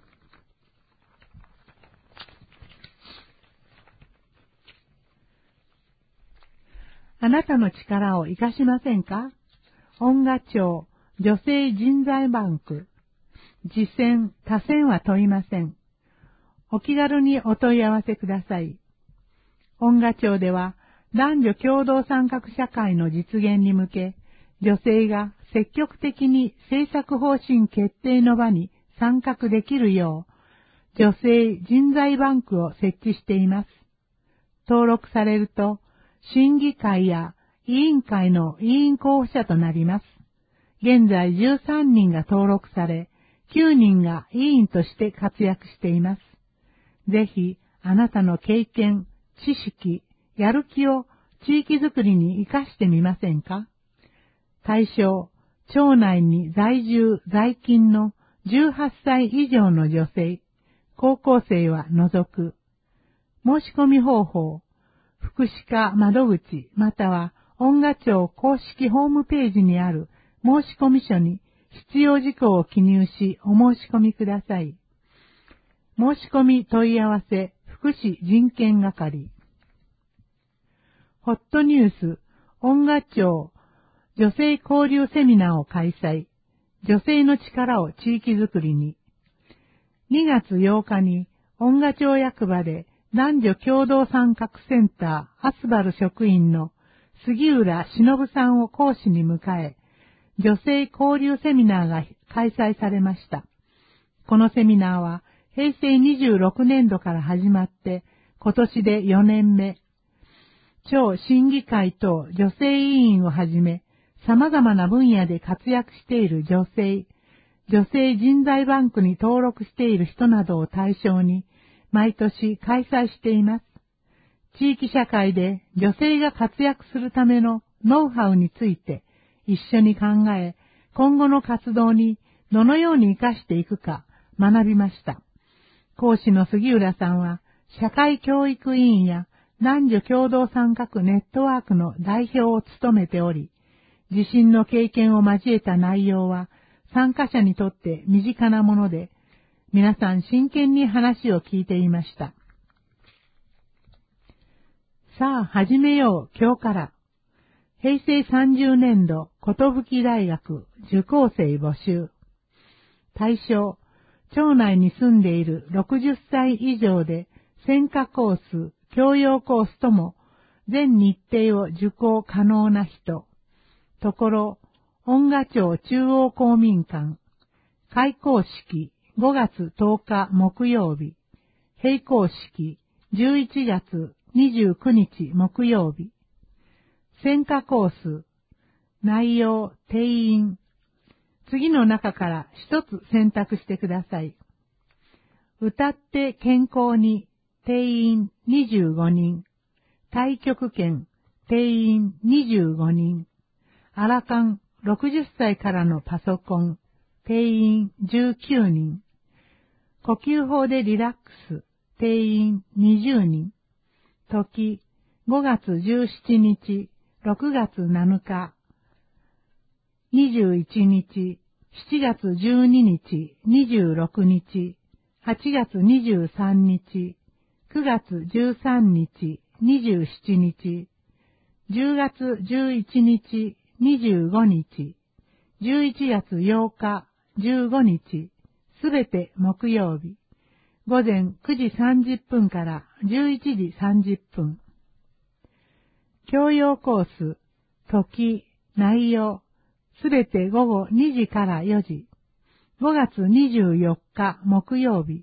あなたの力を活かしませんか？音画庁、女性人材バンク。次戦、他戦は問いません。お気軽にお問い合わせください。音画庁では、男女共同参画社会の実現に向け、女性が積極的に政策方針決定の場に参画できるよう、女性人材バンクを設置しています。登録されると、審議会や委員会の委員候補者となります。現在じゅうさんにんが登録され、きゅうにんが委員として活躍しています。ぜひ、あなたの経験、知識、やる気を地域づくりに活かしてみませんか？対象、町内に在住、在勤のじゅうはっさい以上の女性、高校生は除く。申し込み方法、福祉課窓口または音画庁公式ホームページにある申込書に必要事項を記入しお申し込みください。申し込み問い合わせ福祉人権係。ホットニュース音画庁女性交流セミナーを開催。女性の力を地域づくりに。にがつようかに音画庁役場で男女共同参画センターアスバル職員の杉浦忍さんを講師に迎え、女性交流セミナーが開催されました。このセミナーはへいせいにじゅうろくねんどから始まって今年でよねんめ。町審議会と女性委員をはじめ様々な分野で活躍している女性、女性人材バンクに登録している人などを対象に毎年開催しています。地域社会で女性が活躍するためのノウハウについて一緒に考え、今後の活動にどのように活かしていくか学びました。講師の杉浦さんは社会教育委員や男女共同参画ネットワークの代表を務めており、自身の経験を交えた内容は参加者にとって身近なもので、皆さん真剣に話を聞いていました。さあ始めよう今日から。へいせいさんじゅうねんど寿大学受講生募集。対象、町内に住んでいるろくじゅっさい以上で専科コース、教養コースとも全日程を受講可能な人。ところ、音画庁中央公民館。開講式ごがつとおか木曜日。閉講式じゅういちがつにじゅうくにち木曜日。専科コース。内容、定員。次の中から一つ選択してください。歌って健康に定員にじゅうごにん。太極拳定員にじゅうごにん。アラカンろくじゅっさいからのパソコン、定員じゅうきゅうにん。呼吸法でリラックス、定員にじゅうにん。時、ごがつじゅうしちにち、ろくがつなのか、にじゅういちにち、しちがつじゅうににち、にじゅうろくにち、はちがつにじゅうさんにち、くがつじゅうさんにち、にじゅうしちにち、じゅうがつじゅういちにち、にじゅうごにち、じゅういちがつようか、じゅうごにち、すべて木曜日、ごぜんくじさんじゅっぷんからじゅういちじさんじゅっぷん。教養コース、時、内容、すべてごごにじからよじ。ごがつにじゅうよっか木曜日。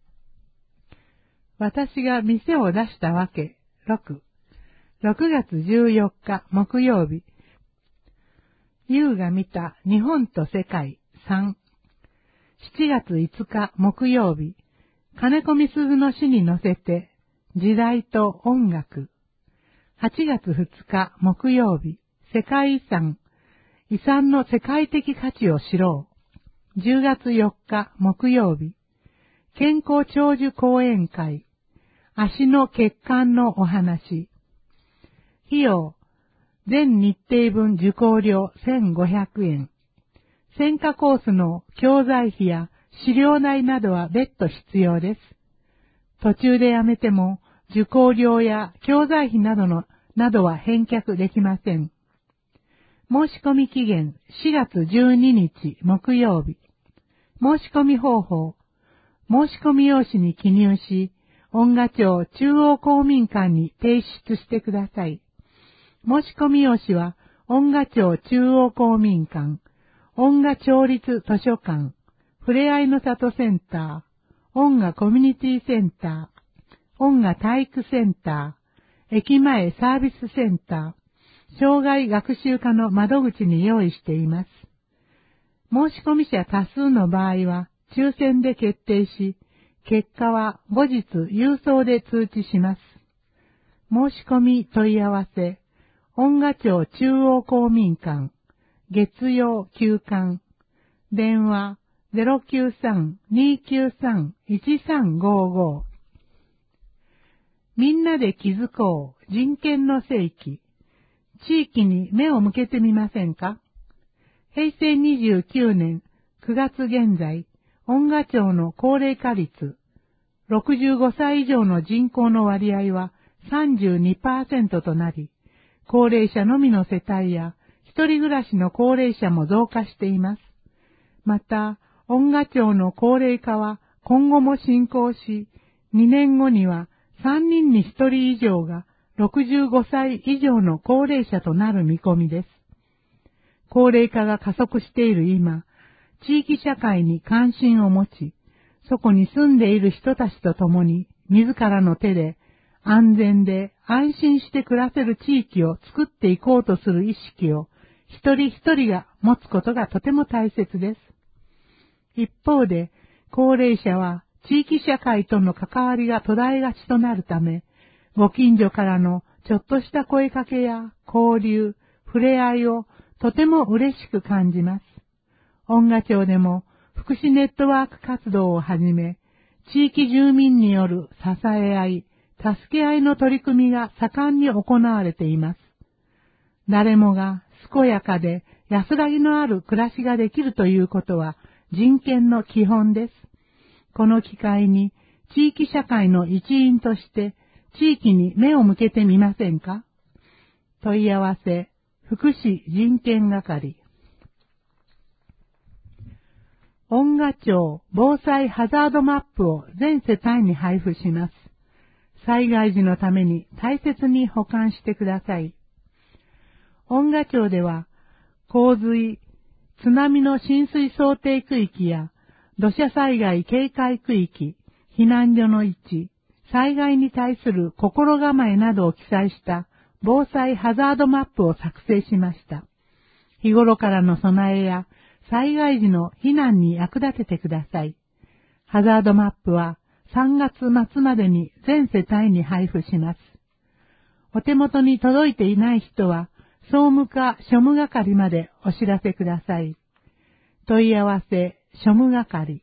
私が店を出したわけ、ろく。ろくがつじゅうよっか木曜日。優が見た日本と世界、さん。しちがついつか木曜日。金子みすずの詩に乗せて、時代と音楽。はちがつふつか木曜日。世界遺産。遺産の世界的価値を知ろう。じゅうがつよっか木曜日。健康長寿講演会。足の血管のお話。費用。全日程分受講料せんごひゃくえん。専科コースの教材費や資料代などは別途必要です。途中でやめても受講料や教材費などの、などは返却できません。申し込み期限しがつじゅうににち木曜日。申し込み方法。申し込み用紙に記入し、音賀町中央公民館に提出してください。申し込み用紙は、音賀町中央公民館、音賀町立図書館、ふれあいの里センター、音賀コミュニティセンター、音賀体育センター、駅前サービスセンター、障害学習課の窓口に用意しています。申し込み者多数の場合は、抽選で決定し、結果は後日郵送で通知します。申し込み問い合わせ、音賀町中央公民館、月曜休館、電話 ゼロきゅうさん にーきゅうさん いちさんごご。みんなで気づこう人権の世紀。地域に目を向けてみませんか？へいせいにじゅうきゅうねんくがつ現在、音賀町の高齢化率、ろくじゅうごさい以上の人口の割合は さんじゅうにパーセント となり、高齢者のみの世帯や一人暮らしの高齢者も増加しています。また、音賀町の高齢化は今後も進行し、にねんごにはさんにんにひとり以上がろくじゅうごさい以上の高齢者となる見込みです。高齢化が加速している今、地域社会に関心を持ち、そこに住んでいる人たちと共に自らの手で安全で安心して暮らせる地域を作っていこうとする意識を一人一人が持つことがとても大切です。一方で、高齢者は地域社会との関わりが途絶えがちとなるため、ご近所からのちょっとした声かけや交流、触れ合いをとても嬉しく感じます。音賀町でも福祉ネットワーク活動をはじめ、地域住民による支え合い、助け合いの取り組みが盛んに行われています。誰もが健やかで安らぎのある暮らしができるということは人権の基本です。この機会に地域社会の一員として地域に目を向けてみませんか？問い合わせ、福祉人権係。音賀町防災ハザードマップを全世帯に配布します。災害時のために大切に保管してください。音賀町では、洪水、津波の浸水想定区域や土砂災害警戒区域、避難所の位置、災害に対する心構えなどを記載した防災ハザードマップを作成しました。日頃からの備えや災害時の避難に役立ててください。ハザードマップはさんがつまつまでに全世帯に配布します。お手元に届いていない人は総務課庶務係までお知らせください。問い合わせ、庶務係。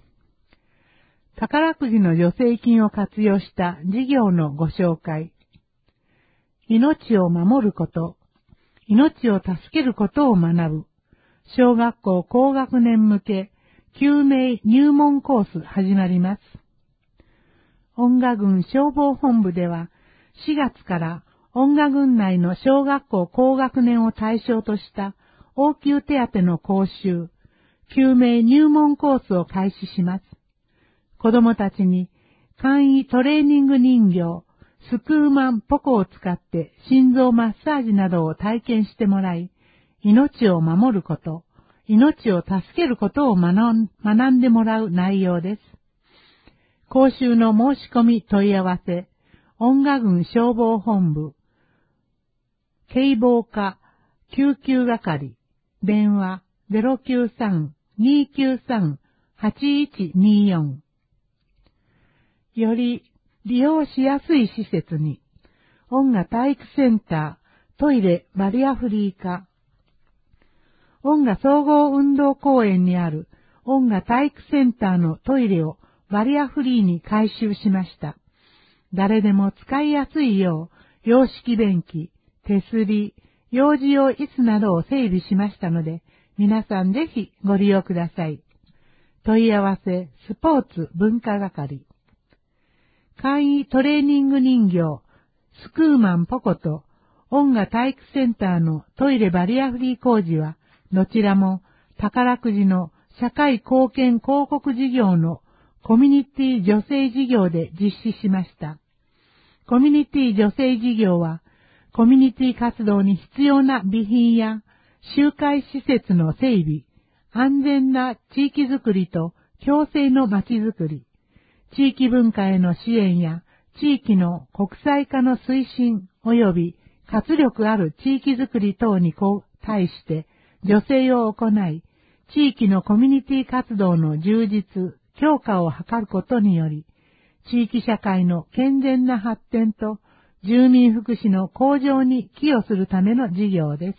宝くじの助成金を活用した事業のご紹介。命を守ること、命を助けることを学ぶ、小学校高学年向け、救命入門コース始まります。恩賀郡消防本部では、しがつから恩賀郡内の小学校高学年を対象とした応急手当の講習、救命入門コースを開始します。子供たちに簡易トレーニング人形、スクーマンポコを使って心臓マッサージなどを体験してもらい、命を守ること、命を助けることを学ん、学んでもらう内容です。講習の申し込み問い合わせ、恩賀郡消防本部、警防課救急係、電話 ゼロきゅうさん にーきゅうさん はちいちにーよん。より利用しやすい施設に、恩賀体育センター、トイレバリアフリー化、恩賀総合運動公園にある恩賀体育センターのトイレをバリアフリーに改修しました。誰でも使いやすいよう、洋式便器、手すり、幼児用椅子などを整備しましたので、皆さんぜひご利用ください。問い合わせ、スポーツ文化係。簡易トレーニング人形、スクーマンポコと、恩賀体育センターのトイレバリアフリー工事は、どちらも宝くじの社会貢献広告事業のコミュニティ助成事業で実施しました。コミュニティ助成事業は、コミュニティ活動に必要な備品や集会施設の整備、安全な地域づくりと共生の街づくり、地域文化への支援や地域の国際化の推進及び活力ある地域づくり等に対して助成を行い、地域のコミュニティ活動の充実、強化を図ることにより、地域社会の健全な発展と住民福祉の向上に寄与するための事業です。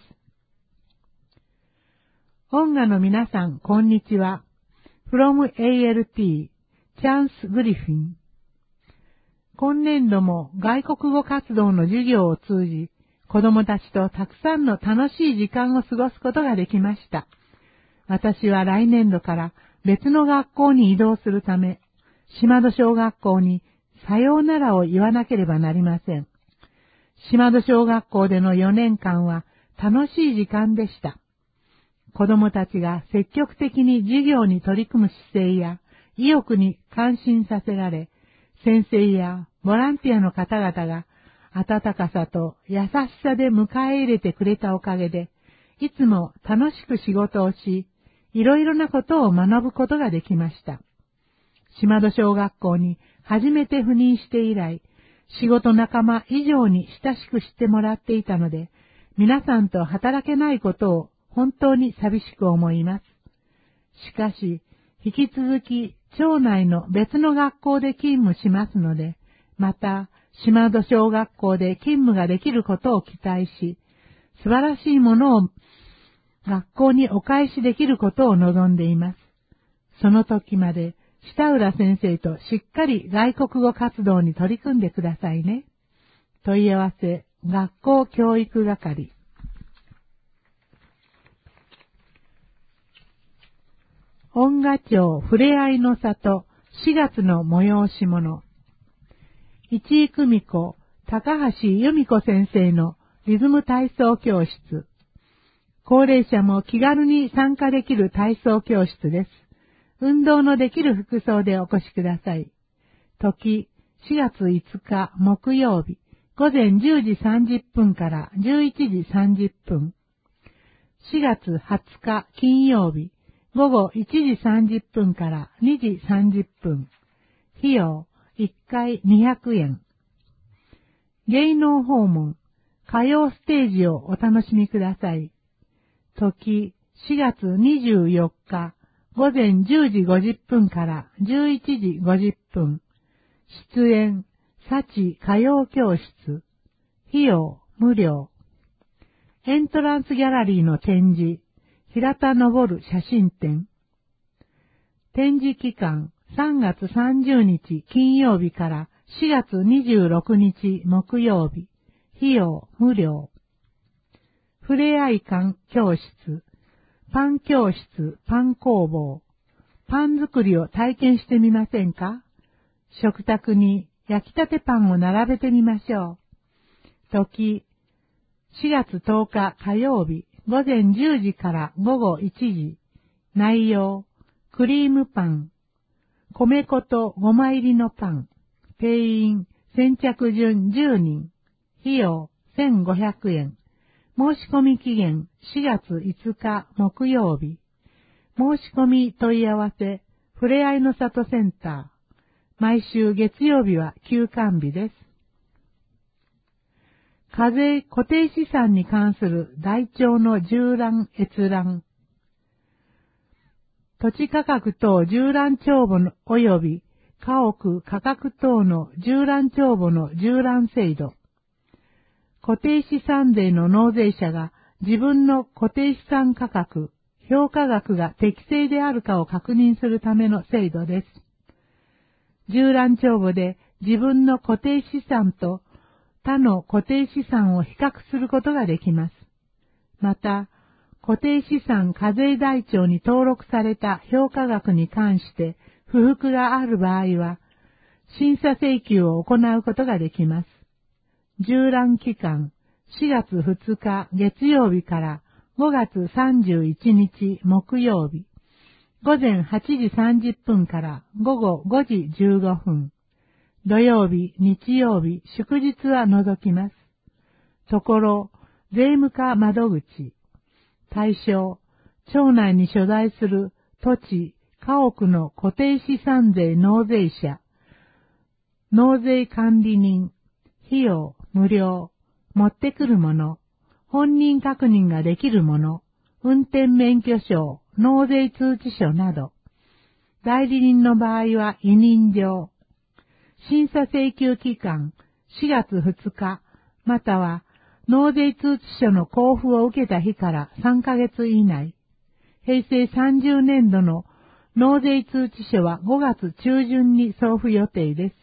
恩賀の皆さん、こんにちは。from エーエルティー、チャンス・グリフィン。今年度も外国語活動の授業を通じ、子供たちとたくさんの楽しい時間を過ごすことができました。私は来年度から別の学校に移動するため、島戸小学校にさようならを言わなければなりません。島戸小学校でのよねんかんは楽しい時間でした。子供たちが積極的に授業に取り組む姿勢や意欲に感心させられ、先生やボランティアの方々が温かさと優しさで迎え入れてくれたおかげで、いつも楽しく仕事をし、いろいろなことを学ぶことができました。島戸小学校に初めて赴任して以来、仕事仲間以上に親しくしてもらっていたので、皆さんと働けないことを本当に寂しく思います。しかし、引き続き町内の別の学校で勤務しますので、また島戸小学校で勤務ができることを期待し、素晴らしいものを学校にお返しできることを望んでいます。その時まで、下浦先生としっかり外国語活動に取り組んでくださいね。問い合わせ、学校教育係。恩賀町ふれあいの里しがつの催し物。一井久美子、高橋由美子先生のリズム体操教室。高齢者も気軽に参加できる体操教室です。運動のできる服装でお越しください。時、しがついつか木曜日、午前じゅうじさんじゅっぷんからじゅういちじさんじゅっぷん。しがつはつか金曜日、午後いちじさんじゅっぷんからにじさんじゅっぷん。費用いっかいにひゃくえん。芸能訪問、歌謡ステージをお楽しみください。時、しがつにじゅうよっか、午前じゅうじごじゅっぷんからじゅういちじごじゅっぷん。出演、幸歌謡教室。費用無料。 エントランスギャラリーの展示、平田昇写真展。展示期間、さんがつさんじゅうにち金曜日からしがつにじゅうろくにち木曜日。費用無料。ふれあい館教室、パン教室、パン工房。パン作りを体験してみませんか？食卓に焼きたてパンを並べてみましょう。時、しがつとおか火曜日、午前じゅうじから午後いちじ。内容、クリームパン、米粉とごま入りのパン。定員、先着順じゅうにん。費用、せんごひゃくえん。申し込み期限、しがついつか木曜日。申し込み問い合わせ、ふれあいの里センター。毎週月曜日は休館日です。課税固定資産に関する台帳の縦覧閲覧。土地価格等縦覧帳簿の及び家屋価格等の縦覧帳簿の縦覧制度。固定資産税の納税者が自分の固定資産価格、評価額が適正であるかを確認するための制度です。縦覧帳簿で自分の固定資産と他の固定資産を比較することができます。また、固定資産課税台帳に登録された評価額に関して不服がある場合は、審査請求を行うことができます。縦覧期間、しがつふつか月曜日からごがつさんじゅういちにち木曜日、午前はちじさんじゅっぷんから午後ごじじゅうごふん、土曜日、日曜日、祝日は除きます。ところ、税務課窓口、対象、町内に所在する土地、家屋の固定資産税納税者、納税管理人、費用、無料、持ってくるもの、本人確認ができるもの、運転免許証、納税通知書など、代理人の場合は委任状、審査請求期間しがつふつか、または納税通知書の交付を受けた日からさんかげつ以内。平成さんじゅうねんどの納税通知書はごがつちゅうじゅんに送付予定です。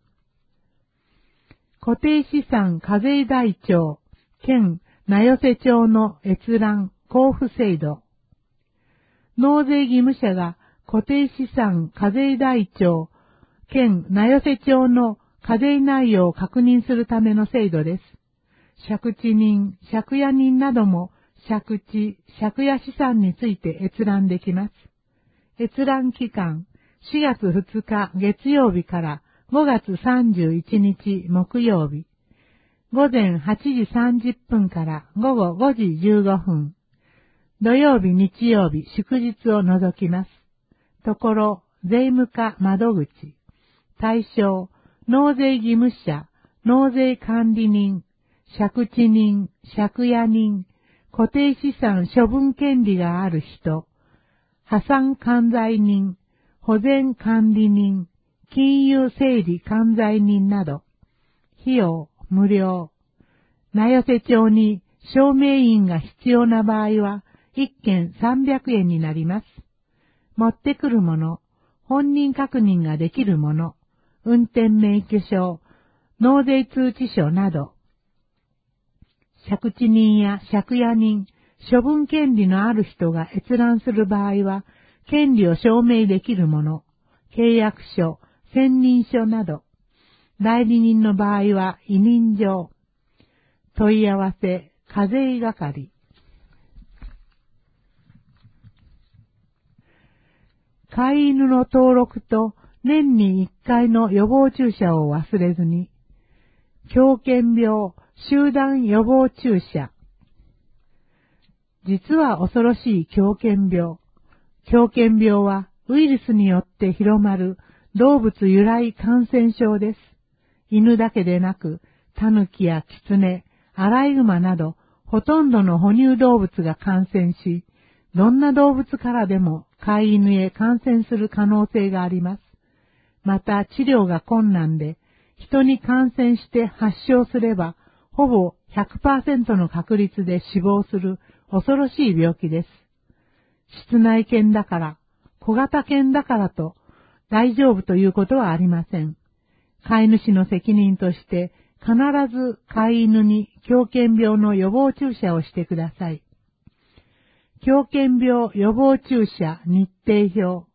固定資産課税台帳、県名寄町の閲覧交付制度。納税義務者が固定資産課税台帳、県名寄町の課税内容を確認するための制度です。借地人、借家人なども借地、借家資産について閲覧できます。閲覧期間、しがつふつか月曜日からごがつさんじゅういちにち木曜日、午前はちじさんじゅっぷんから午後ごじじゅうごふん、土曜日、日曜日、祝日を除きます。ところ、税務課窓口、対象、納税義務者、納税管理人、借地人、借家人、固定資産処分権利がある人、破産管財人、保全管理人、金融整理管財人など、費用無料。名寄町に証明印が必要な場合は、いっけんさんびゃくえんになります。持ってくるもの、本人確認ができるもの、運転免許証、納税通知書など、借地人や借家人、処分権利のある人が閲覧する場合は、権利を証明できるもの、契約書、選任書など、代理人の場合は委任状、問い合わせ、課税係。飼い犬の登録と年にいっかいの予防注射を忘れずに。狂犬病集団予防注射。実は恐ろしい狂犬病。狂犬病はウイルスによって広まる動物由来感染症です。犬だけでなく、タヌキやキツネ、アライグマなど、ほとんどの哺乳動物が感染し、どんな動物からでも飼い犬へ感染する可能性があります。また治療が困難で、人に感染して発症すれば、 ほぼ ひゃくパーセント の確率で死亡する恐ろしい病気です。室内犬だから、小型犬だからと大丈夫ということはありません。飼い主の責任として必ず飼い犬に狂犬病の予防注射をしてください。狂犬病予防注射日程表。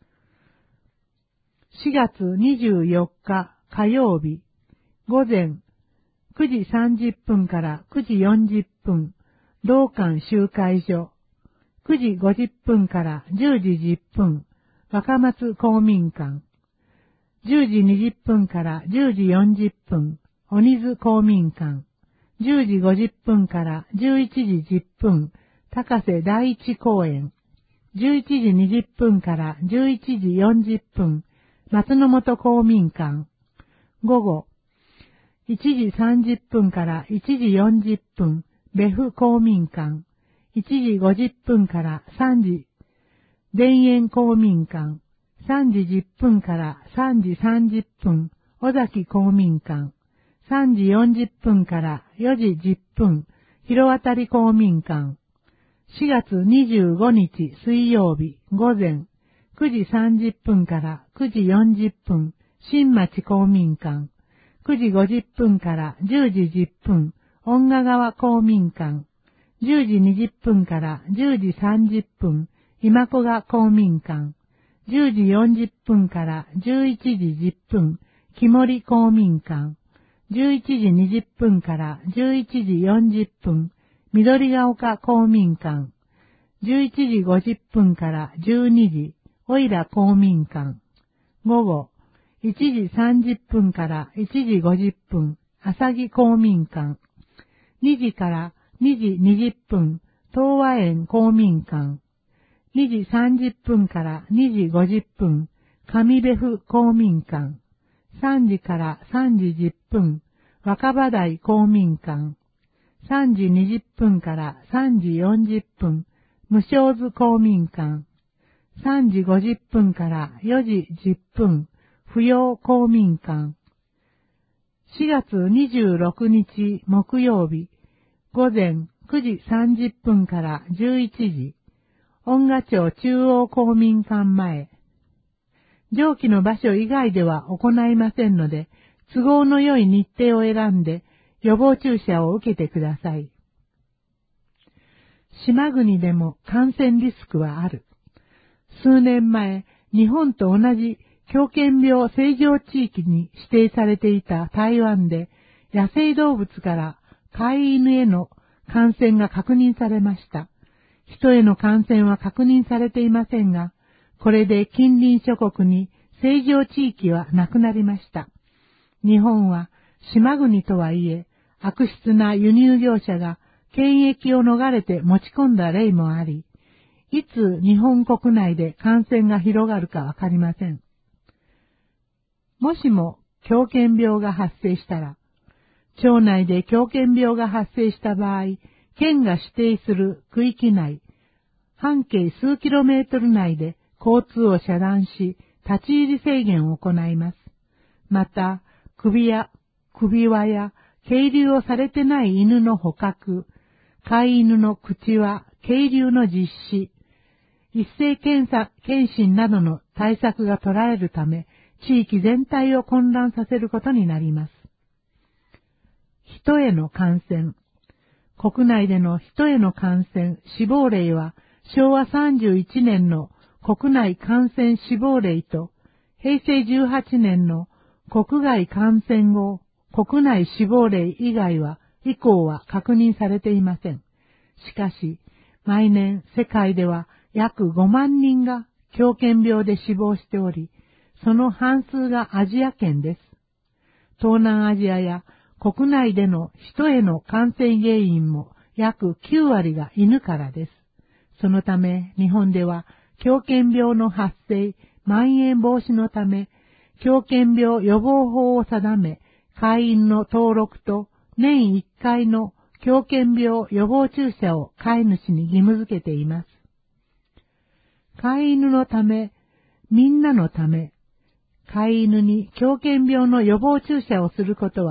しがつにじゅうよっか火曜日、午前くじさんじゅっぷんからくじよんじゅっぷん、道館集会所。くじごじゅっぷんからじゅうじじゅっぷん、若松公民館。じゅうじにじゅっぷんからじゅうじよんじゅっぷん、鬼津公民館。じゅうじごじゅっぷんからじゅういちじじゅっぷん、高瀬第一公園。じゅういちじにじゅっぷんからじゅういちじよんじゅっぷん、松の本公民館。午後、いちじさんじゅっぷんからいちじよんじゅっぷん、別府公民館。いちじごじゅっぷんからさんじ、田園公民館。さんじじゅっぷんからさんじさんじゅっぷん、尾崎公民館。さんじよんじゅっぷんからよじじゅっぷん、広渡公民館。しがつにじゅうごにち水曜日午前くじさんじゅっぷんからくじよんじゅっぷん、新町公民館。くじごじゅっぷんからじゅうじじゅっぷん、恩賀川公民館。じゅうじにじゅっぷんからじゅうじさんじゅっぷん、今古賀公民館。じゅうじよんじゅっぷんからじゅういちじじゅっぷん、木森公民館。じゅういちじにじゅっぷんからじゅういちじよんじゅっぷん、緑が丘公民館。じゅういちじごじゅっぷんからじゅうにじ、おいら公民館。午後、いちじさんじゅっぷんからいちじごじゅっぷん、浅木公民館。にじからにじにじゅっぷん、東和園公民館。にじさんじゅっぷんからにじごじゅっぷん、上別府公民館。さんじからさんじじゅっぷん、若葉台公民館。さんじにじゅっぷんからさんじよんじゅっぷん、無償図公民館。さんじごじゅっぷんからよじじゅっぷん、扶養公民館。しがつにじゅうろくにち木曜日、午前くじさんじゅっぷんからじゅういちじ、恩賀町中央公民館前。上記の場所以外では行いませんので、都合の良い日程を選んで予防注射を受けてください。島国でも感染リスクはある。数年前、日本と同じ狂犬病正常地域に指定されていた台湾で、野生動物から飼い犬への感染が確認されました。人への感染は確認されていませんが、これで近隣諸国に正常地域はなくなりました。日本は島国とはいえ、悪質な輸入業者が検疫を逃れて持ち込んだ例もあり、いつ日本国内で感染が広がるかわかりません。もしも狂犬病が発生したら、町内で狂犬病が発生した場合、県が指定する区域内、半径数キロメートル内で交通を遮断し、立ち入り制限を行います。また、首や首輪や係留をされてない犬の捕獲、飼い犬の口輪、係留の実施、一斉検査、検診などの対策が取られるため、地域全体を混乱させることになります。人への感染。国内での人への感染、死亡例は、しょうわさんじゅういちねんの国内感染死亡例と、へいせいじゅうはちねんの国外感染後、国内死亡例以外は、以降は確認されていません。しかし、毎年世界では約ごまんにんが狂犬病で死亡しており、その半数がアジア圏です。東南アジアや国内での人への感染原因も約きゅうわりが犬からです。そのため日本では狂犬病の発生、蔓延防止のため、狂犬病予防法を定め、飼い犬の登録と年いっかいの狂犬病予防注射を飼い主に義務付けています。飼い犬のため、みんなのため、飼い犬に狂犬病の予防注射をすることは、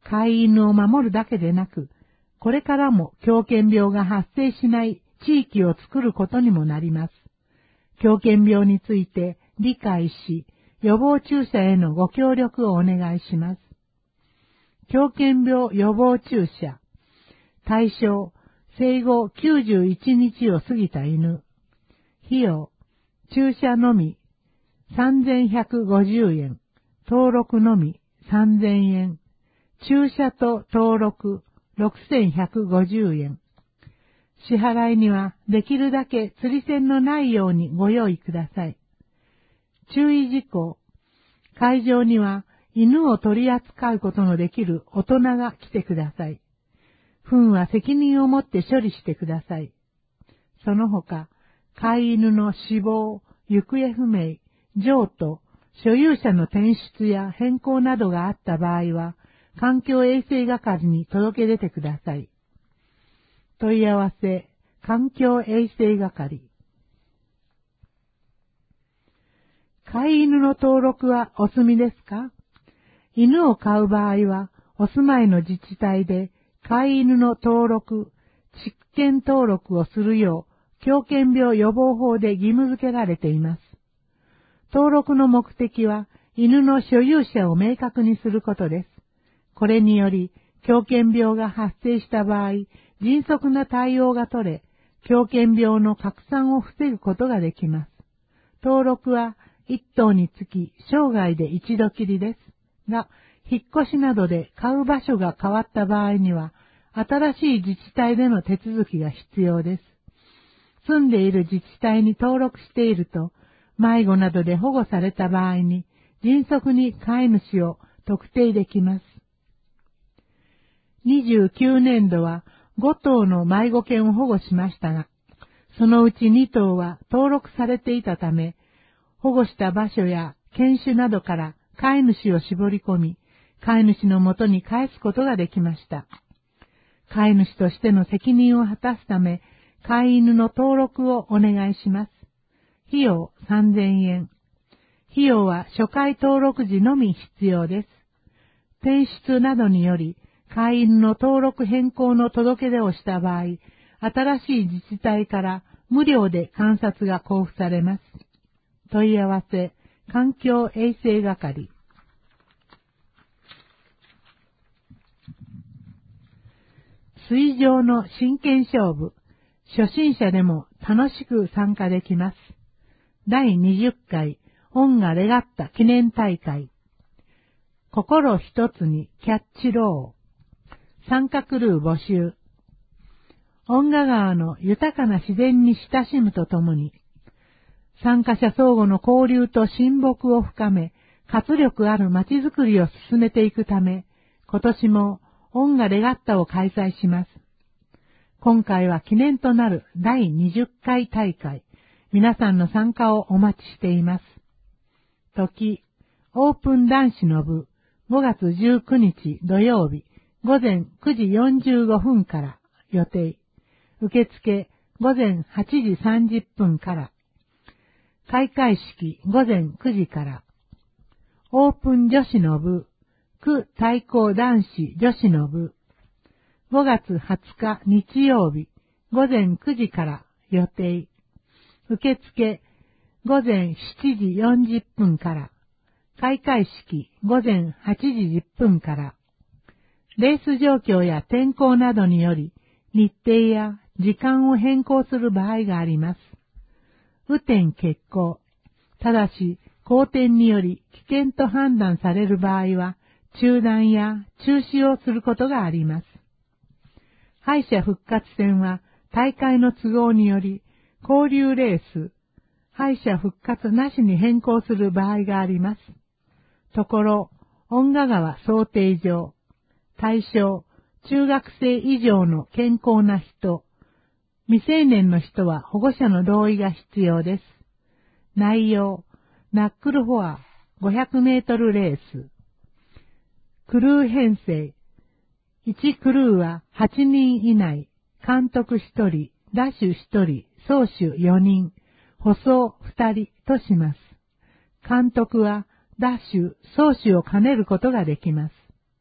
飼い犬を守るだけでなく、これからも狂犬病が発生しない地域を作ることにもなります。狂犬病について理解し、予防注射へのご協力をお願いします。狂犬病予防注射。対象、生後きゅうじゅういちにちを過ぎた犬。費用、注射のみさんぜんひゃくごじゅうえん。登録のみさんぜんえん。注射と登録ろくせんひゃくごじゅうえん。支払いにはできるだけ釣り銭のないようにご用意ください。注意事項。会場には犬を取り扱うことのできる大人が来てください。糞は責任を持って処理してください。その他、飼い犬の死亡、行方不明、譲渡、所有者の転出や変更などがあった場合は、環境衛生係に届け出てください。問い合わせ、環境衛生係。飼い犬の登録はお済みですか？犬を飼う場合は、お住まいの自治体で飼い犬の登録、畜犬登録をするよう、狂犬病予防法で義務付けられています。登録の目的は、犬の所有者を明確にすることです。これにより、狂犬病が発生した場合、迅速な対応が取れ、狂犬病の拡散を防ぐことができます。登録は一頭につき生涯で一度きりです。が、引っ越しなどで飼う場所が変わった場合には、新しい自治体での手続きが必要です。住んでいる自治体に登録していると、迷子などで保護された場合に、迅速に飼い主を特定できます。にじゅうきゅうねんどはごとうの迷子犬を保護しましたが、そのうちにとうは登録されていたため、保護した場所や犬種などから飼い主を絞り込み、飼い主のもとに返すことができました。飼い主としての責任を果たすため、飼い犬の登録をお願いします。費用さんぜんえん。費用は初回登録時のみ必要です。転出などにより、飼い犬の登録変更の届け出をした場合、新しい自治体から無料で観察が交付されます。問い合わせ、環境衛生係。水上の真剣勝負。初心者でも楽しく参加できます。だいにじゅっかいオンガレガッタ記念大会。心一つにキャッチロー。参加クルー募集。恩賀川の豊かな自然に親しむとともに、参加者相互の交流と親睦を深め、活力ある街づくりを進めていくため、今年も恩賀レガッタを開催します。今回は記念となるだいにじゅっかい大会、皆さんの参加をお待ちしています。時、オープン男子の部、ごがつじゅうくにち土曜日、ごぜんくじよんじゅうごふんから予定。受付ごぜんはちじさんじゅっぷんから。開会式ごぜんくじから。オープン女子の部、区対抗男子女子の部。ごがつはつか日曜日ごぜんくじから予定。受付ごぜんしちじよんじゅっぷんから。開会式ごぜんはちじじゅっぷんから。レース状況や天候などにより、日程や時間を変更する場合があります。雨天決行。ただし、荒天により危険と判断される場合は、中断や中止をすることがあります。敗者復活戦は、大会の都合により、交流レース、敗者復活なしに変更する場合があります。ところ、恩賀川想定上、対象、中学生以上の健康な人、未成年の人は保護者の同意が必要です。内容、ナックルフォアごひゃくメートルレース。クルー編成、いちクルーははちにん以内、監督ひとり、ダッシュひとり、走手よにん、歩走ふたりとします。監督はダッシュ、走手を兼ねることができます。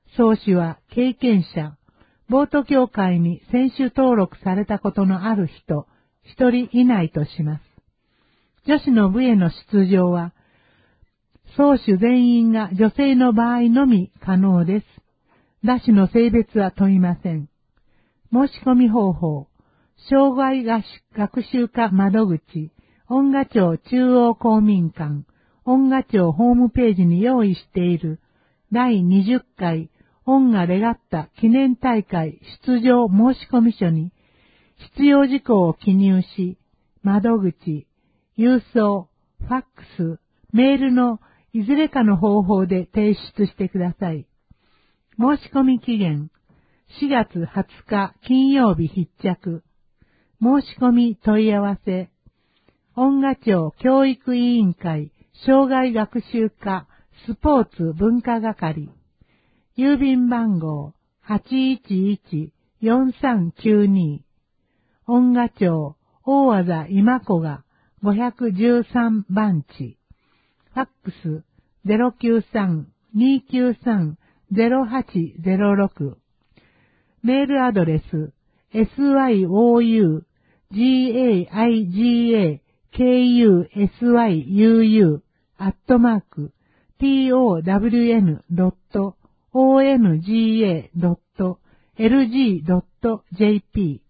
創始は経験者、ボート協会に選手登録されたことのある人、一人以内とします。女子の部への出場は、創始全員が女性の場合のみ可能です。打手の性別は問いません。申し込み方法、障害学習課窓口、音楽庁中央公民館、音楽庁ホームページに用意しているだいにじゅっかい音楽レガッタ記念大会出場申し込み書に必要事項を記入し、窓口、郵送、ファックス、メールのいずれかの方法で提出してください。申し込み期限、しがつはつか金曜日必着。申し込み問い合わせ、音楽庁教育委員会障害学習課スポーツ文化係、郵便番号 はちいちいちよんさんきゅうに、音楽庁大和田今子がごひゃくじゅうさんばんち、ファックス ゼロきゅうさん にきゅうさん ゼロはちゼロろく、メールアドレス エスワイオーユージェイアイジェイケーユーエスワイユーユー アットマーク ティーオーダブリューエヌドットオーエヌジーエードットエルジードットジェーピ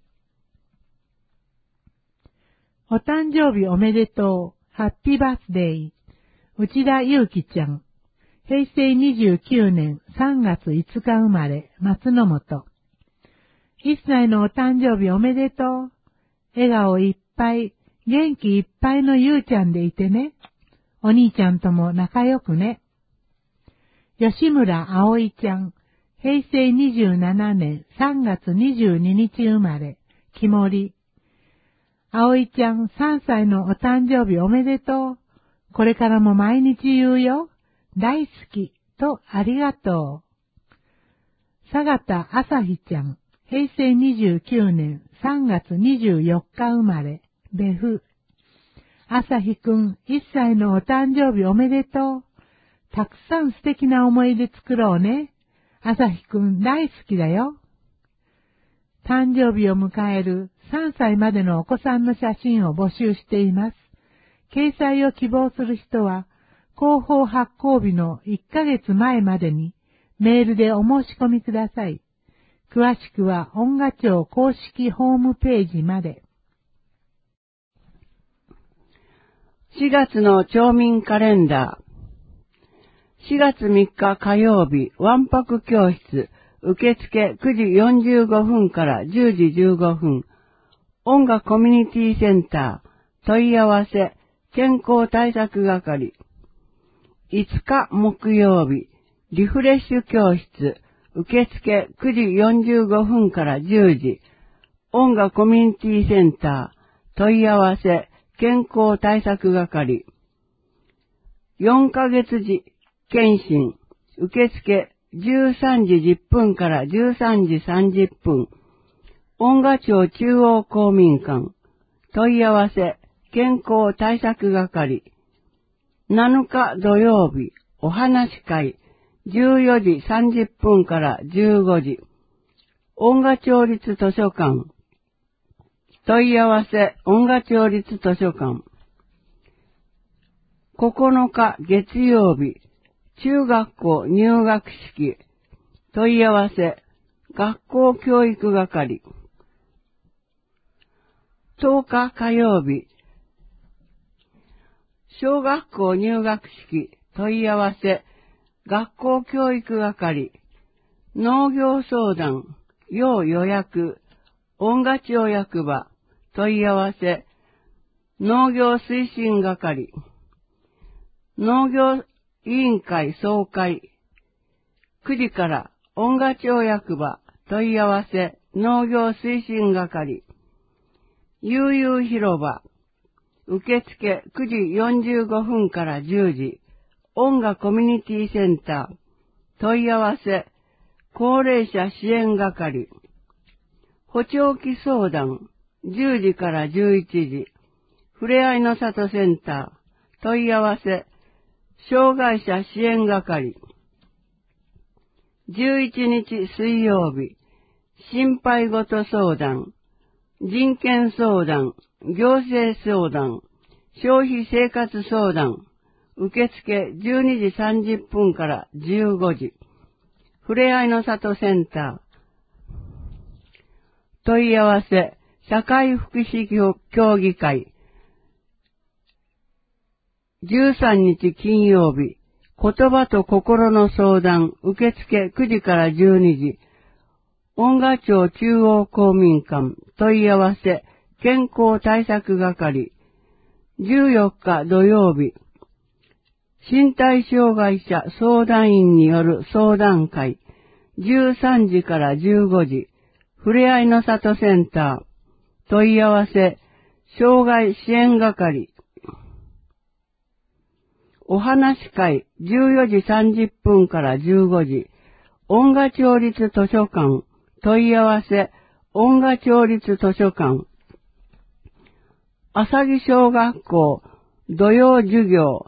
ー お誕生日おめでとう。ハッピーバースデー。内田祐樹ちゃん。へいせいにじゅうきゅうねんさんがついつか生まれ、松の本。いっさいのお誕生日おめでとう。笑顔いっぱい、元気いっぱいのゆうちゃんでいてね。お兄ちゃんとも仲良くね。吉村葵ちゃん。へいせいにじゅうななねんさんがつにじゅうににち生まれ、木森。葵ちゃんさんさいのお誕生日おめでとう。これからも毎日言うよ。大好きとありがとう。佐賀あさひちゃん。へいせいにじゅうきゅうねんさんがつにじゅうよっか生まれ、べふ。あさひくんいっさいのお誕生日おめでとう。たくさん素敵な思い出作ろうね。あさひくん大好きだよ。誕生日を迎えるさんさいまでのお子さんの写真を募集しています。掲載を希望する人は、広報発行日のいっかげつまえまでにメールでお申し込みください。詳しくは音楽庁公式ホームページまで。 しがつの町民カレンダー。しがつみっか火曜日、わんぱく教室、受付くじよんじゅうごふんからじゅうじじゅうごふん。音楽コミュニティセンター、問い合わせ、健康対策係。いつか木曜日、リフレッシュ教室、受付くじよんじゅうごふんからじゅうじ。音楽コミュニティセンター、問い合わせ、健康対策係。よんかげつじ、検診、受付じゅうさんじじゅっぷんからじゅうさんじさんじゅっぷん。音楽庁中央公民館。問い合わせ、健康対策係。なのか土曜日、お話し会。じゅうよじさんじゅっぷんからじゅうごじ。音楽庁立図書館。問い合わせ、音楽庁立図書館。ここのか月曜日、中学校入学式。問い合わせ、学校教育係。とおか火曜日、小学校入学式。問い合わせ、学校教育係。農業相談、要予約。音楽庁役場。問い合わせ、農業推進係。農業委員会総会。くじから音楽庁役場。問い合わせ、農業推進係。悠々広場。受付くじよんじゅうごふんからじゅうじ。音楽コミュニティセンター。問い合わせ、高齢者支援係。補聴器相談。じゅうじからじゅういちじ。ふれあいの里センター。問い合わせ、障害者支援係。 じゅういちにち水曜日、心配事相談、人権相談、行政相談、消費生活相談、受付じゅうにじさんじゅっぷんからじゅうごじ、ふれあいの里センター、問い合わせ、社会福祉協議会、じゅうさんにち金曜日、言葉と心の相談、受付くじからじゅうにじ、音楽町中央公民館、問い合わせ、健康対策係、じゅうよっか土曜日、身体障害者相談員による相談会、じゅうさんじからじゅうごじ、ふれあいの里センター、問い合わせ、障害支援係、お話会、じゅうよじさんじゅっぷんからじゅうごじ、音楽町立図書館、問い合わせ、音楽町立図書館、朝木小学校、土曜授業、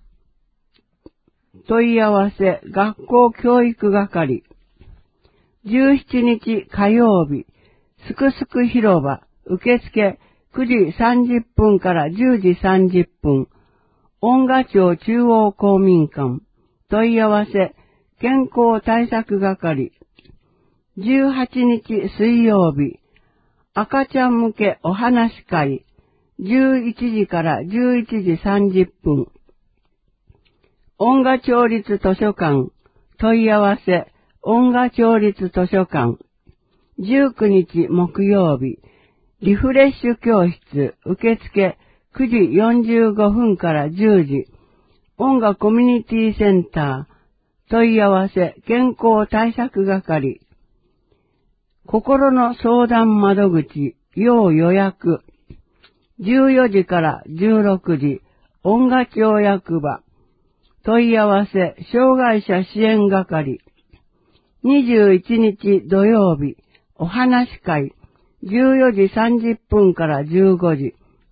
問い合わせ、学校教育係、じゅうしちにち火曜日、すくすく広場、受付くじさんじゅっぷんからじゅうじさんじゅっぷん、音楽町中央公民館、問い合わせ、健康対策係、じゅうはちにち水曜日、赤ちゃん向けお話会、じゅういちじからじゅういちじさんじゅっぷん、音楽町立図書館、問い合わせ、音楽町立図書館、じゅうくにち木曜日、リフレッシュ教室、受付くじよんじゅうごふんからじゅうじ、音楽コミュニティセンター、問い合わせ、健康対策係、心の相談窓口、要予約、じゅうよじからじゅうろくじ、音楽町役場、問い合わせ、障害者支援係、にじゅういちにち土曜日、お話会、じゅうよじさんじゅっぷんからじゅうごじ、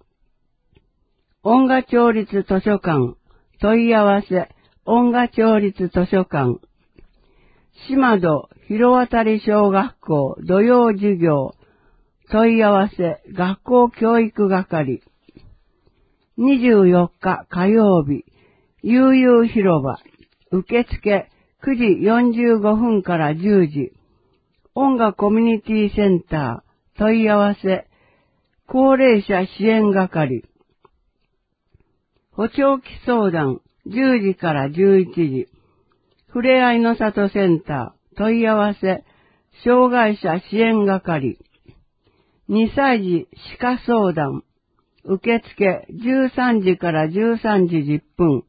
音楽町立図書館、問い合わせ、音楽町立図書館、島戸広渡小学校土曜授業、問い合わせ、学校教育係、にじゅうよっか火曜日、悠々広場、受付くじよんじゅうごふんからじゅうじ、音楽コミュニティセンター、問い合わせ、高齢者支援係、補聴器相談、じゅうじからじゅういちじ、ふれあいの里センター、問い合わせ、障害者支援係、にさいじ歯科相談、受付じゅうさんじからじゅうさんじじゅっぷん、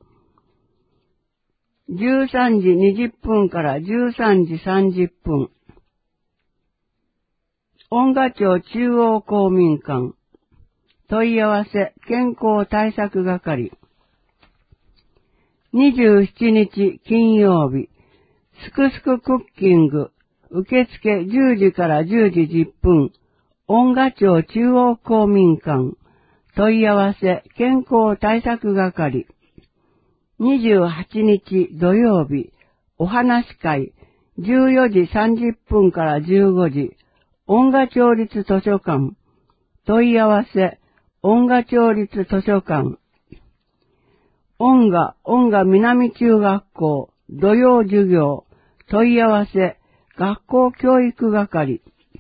じゅうさんじにじゅっぷんからじゅうさんじさんじゅっぷん、音楽町中央公民館、問い合わせ、健康対策係、にじゅうしちにち金曜日、すくすくクッキング、受付じゅうじからじゅうじじゅっぷん、音楽町中央公民館、問い合わせ、健康対策係、にじゅうはちにち土曜日、お話会、じゅうよじさんじゅっぷんからじゅうごじ、音楽町立図書館、問い合わせ、音楽町立図書館、音楽、音楽南中学校、土曜授業、問い合わせ、学校教育係、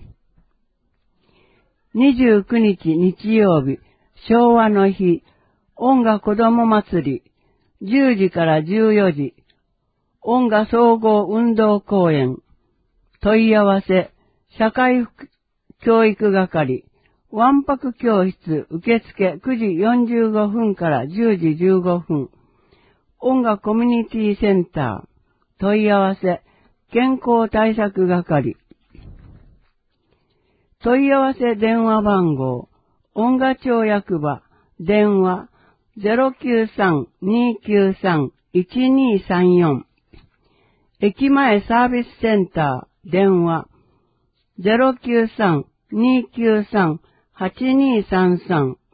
にじゅうくにち日曜日、昭和の日、音楽子ども祭り、じゅうじからじゅうよじ、音楽総合運動公演、問い合わせ、社会教育係、わんぱく教室、受付くじよんじゅうごふんからじゅうじじゅうごふん、音楽コミュニティセンター、問い合わせ、健康対策係、問い合わせ電話番号、音楽町役場、電話 ゼロきゅうさん にきゅうさん いちにさんよん、駅前サービスセンター、電話 ゼロきゅうさん にきゅうさん はちにさんさん、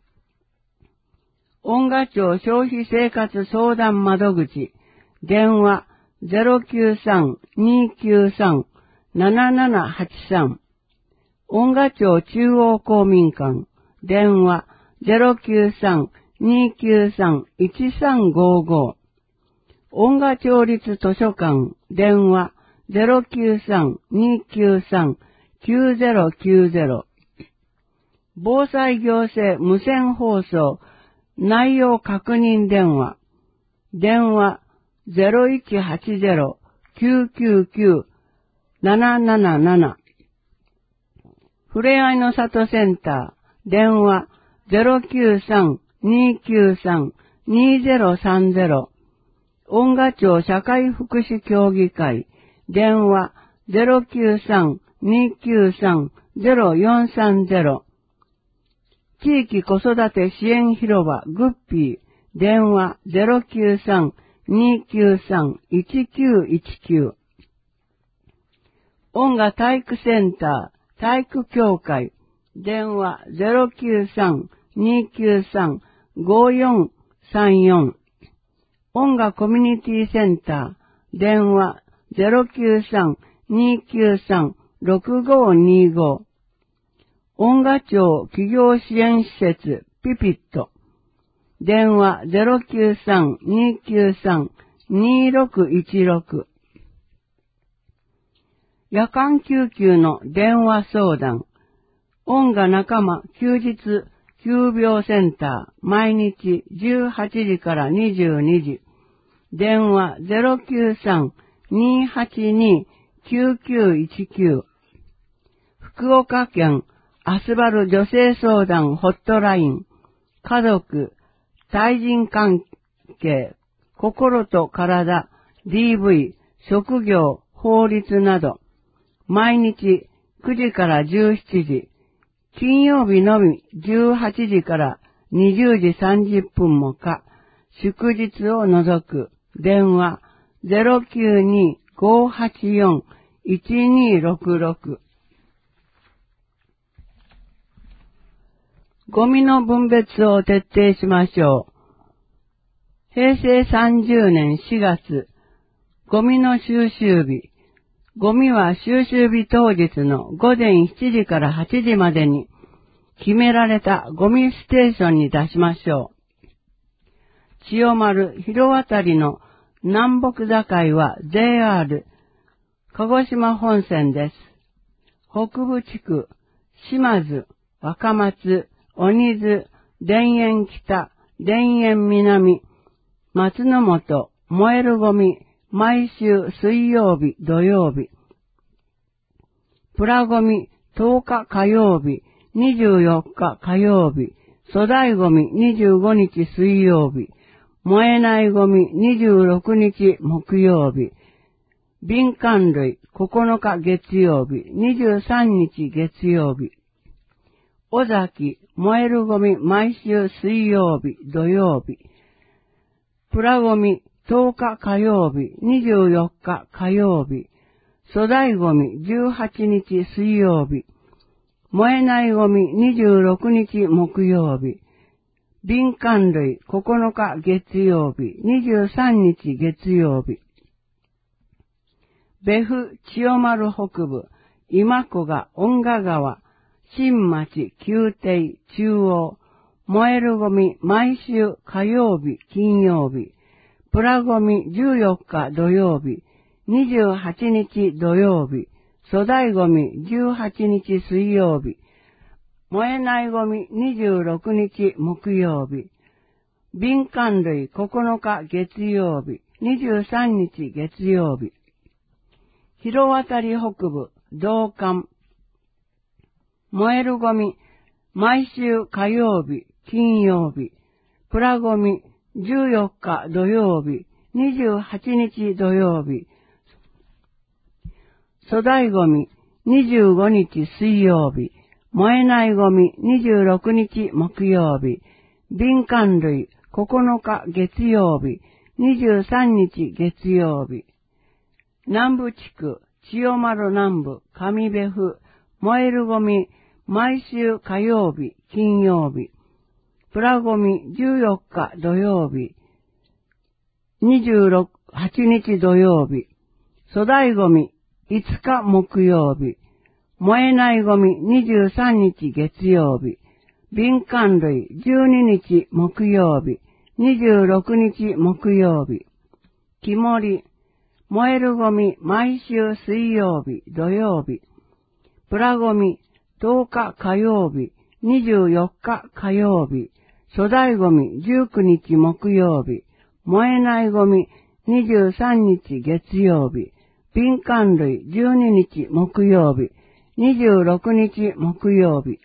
音楽町消費生活相談窓口、電話ゼロきゅうさん にーきゅうさん ななななはちさん。音賀町中央公民館。電話 ゼロきゅうさん にーきゅうさん いちさんごご。音賀町立図書館。電話 ゼロきゅうさん にーきゅうさん きゅうゼロきゅうゼロ。防災行政無線放送内容確認電話。電話 ゼロいちはちゼロ きゅうきゅうきゅう なななななな。ふれあいの里センター。電話 ゼロきゅうさん にーきゅうさん にーゼロさんゼロ。音賀町社会福祉協議会。電話 ゼロきゅうさん にーきゅうさん ゼロよんさんゼロ。地域子育て支援広場グッピー。電話 ゼロきゅうさん にーきゅうさん いちきゅういちきゅう。音賀体育センター体育協会。電話 ゼロきゅうさん にーきゅうさん ごよんさんよん。音賀コミュニティセンター。電話 ゼロきゅうさん にーきゅうさん ろくごにーご。音賀町企業支援施設ピピット。電話 ゼロきゅうさん にーきゅうさん にーろくいちろく。夜間救急の電話相談。音賀仲間休日急病センター。毎日じゅうはちじからにじゅうにじ。電話 ゼロきゅうさん にーはちにー きゅうきゅういちきゅう。福岡県アスバル女性相談ホットライン。家族、対人関係、心と体、ディーブイ、職業、法律など。毎日くじからじゅうしちじ。金曜日のみじゅうはちじからにじゅうじさんじゅっぷんもか。祝日を除く。電話 ゼロきゅうに ごはちよん いちにろくろく。ゴミの分別を徹底しましょう。へいせいさんじゅうねんしがつ、ゴミの収集日。ゴミは収集日当日のごぜんしちじからはちじまでに決められたゴミステーションに出しましょう。千代丸広渡りの南北境は ジェイアール 鹿児島本線です。北部地区、島津、若松、鬼津、田園北、田園南、松の本、燃えるゴミ、毎週水曜日、土曜日。プラゴミ、とおか火曜日、にじゅうよっか火曜日。粗大ゴミ、にじゅうごにち水曜日。燃えないゴミ、にじゅうろくにち木曜日。敏感類、ここのか月曜日、にじゅうさんにち月曜日。尾崎、燃えるゴミ、毎週水曜日、土曜日。プラゴミ、とおか火曜日、にじゅうよっか火曜日。粗大ゴミ、じゅうはちにち水曜日。燃えないゴミ、にじゅうろくにち木曜日。敏感類、ここのか月曜日、にじゅうさんにち月曜日。別府、千代丸北部、今古賀、恩賀川、新町、旧邸、中央。燃えるゴミ、毎週火曜日、金曜日。プラゴミ、じゅうよっか土曜日。にじゅうはちにち土曜日。粗大ゴミ、じゅうはちにち水曜日。燃えないゴミ、にじゅうろくにち木曜日。敏感類、ここのか月曜日。にじゅうさんにち月曜日。広渡り北部、道館。燃えるゴミ、毎週火曜日、金曜日。プラゴミ、じゅうよっか土曜日。にじゅうはちにち土曜日。粗大ゴミ、にじゅうごにち水曜日。燃えないゴミ、にじゅうろくにち木曜日。敏感類、ここのか月曜日。にじゅうさんにち月曜日。南部地区、千代丸南部、上別府。燃えるゴミ、毎週火曜日、金曜日。プラゴミ、じゅうよっか土曜日。にじゅうろく、 はちにち土曜日、粗大ゴミいつか木曜日、燃えないゴミにじゅうさんにち月曜日、敏感類じゅうににち木曜日、にじゅうろくにち木曜日、木盛り、燃えるゴミ毎週水曜日、土曜日、プラゴミとおか火曜日、にじゅうよっか火曜日、粗大ゴミじゅうくにち木曜日、燃えないゴミにじゅうさんにち月曜日、敏感類じゅうににち木曜日、にじゅうろくにち木曜日、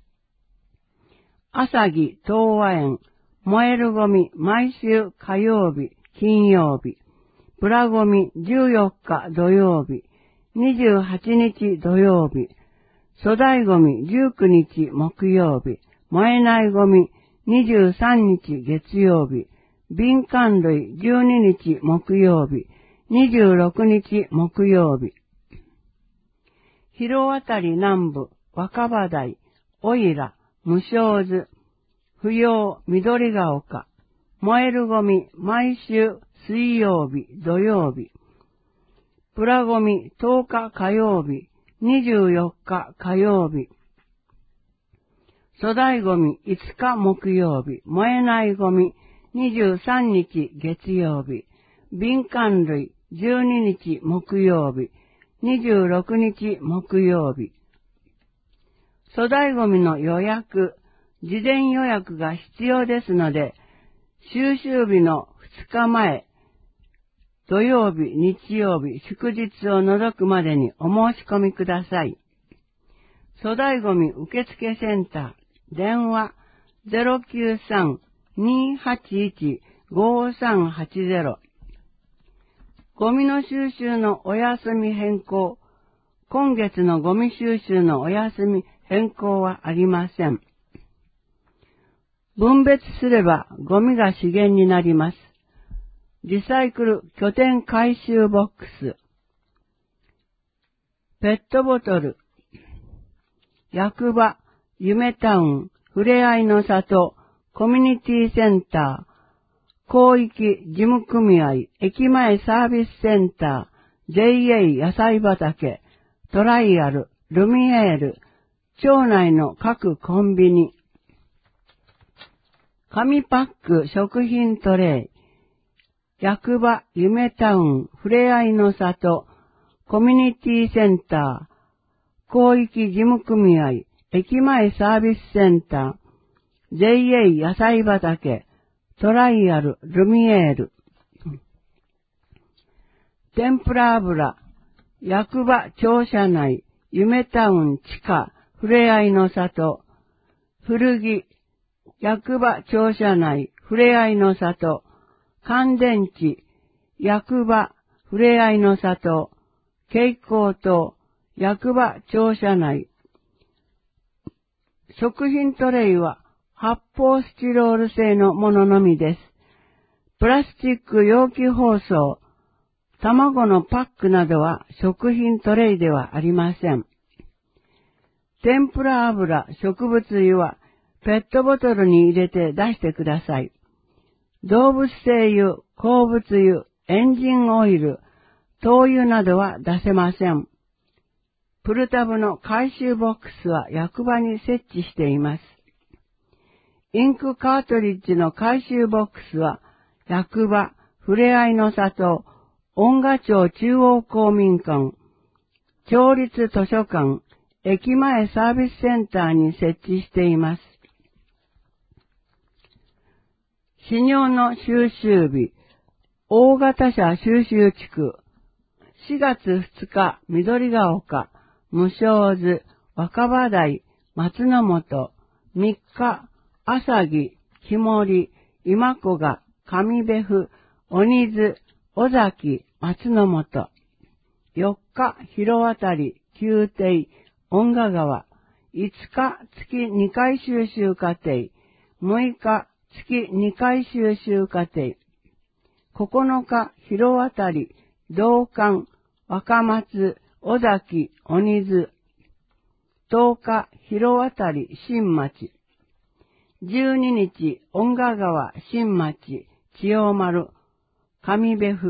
朝木東和園、燃えるゴミ毎週火曜日、金曜日、プラゴミじゅうよっか土曜日、にじゅうはちにち土曜日、粗大ゴミじゅうくにち木曜日、燃えないゴミにじゅうさんにち月曜日、敏感類じゅうににち木曜日、にじゅうろくにち木曜日、広渡南部、若葉台、おいら、無償図、不要、緑が丘、燃えるゴミ、毎週、水曜日、土曜日、プラゴミ、とおか火曜日、にじゅうよっか火曜日、粗大ゴミ、いつか木曜日、燃えないゴミ、にじゅうさんにち月曜日、敏感類、じゅうににち木曜日、にじゅうろくにち木曜日、粗大ゴミの予約、事前予約が必要ですので、収集日のふつかまえ、土曜日、日曜日、祝日を除くまでにお申し込みください。粗大ゴミ受付センター、電話 ゼロきゅうさん にーはちいち ごーさんはちゼロ。ゴミの収集のお休み変更、今月のゴミ収集のお休み変更はありません。分別すればゴミが資源になります。リサイクル拠点回収ボックス、ペットボトル、役場、夢タウン、ふれあいの里、コミュニティセンター、広域事務組合、駅前サービスセンター、ジェイエー 野菜畑、トライアル、ルミエール、町内の各コンビニ、紙パック食品トレイ、役場、夢タウン、ふれあいの里、コミュニティセンター、広域事務組合、駅前サービスセンター、ジェイエー 野菜畑、トライアル、ルミエール、天ぷら油、役場庁舎内、夢タウン地下、ふれあいの里、古着、役場庁舎内、ふれあいの里、乾電池、役場、ふれあいの里、蛍光灯、役場庁舎内。食品トレイは発泡スチロール製のもののみです。プラスチック容器包装、卵のパックなどは食品トレイではありません。天ぷら油、植物油はペットボトルに入れて出してください。動物性油、鉱物油、エンジンオイル、灯油などは出せません。プルタブの回収ボックスは役場に設置しています。インクカートリッジの回収ボックスは役場、ふれあいの里、恩賀町中央公民館、町立図書館、駅前サービスセンターに設置しています。飼料の収集日、大型車収集地区、しがつふつか、緑が丘、無償図、若葉台、松の本、みっか、朝木、木森、今古賀、上部府、鬼津、尾崎、松の本、よっか、広渡、宮廷、恩賀川、いつか、月にかい収集過程、むいか、月にかい収集過程、ここのか、広渡、道館、若松、尾崎、鬼津、とおか、広渡、新町、じゅうににち、恩賀川、新町、千代丸、上部府、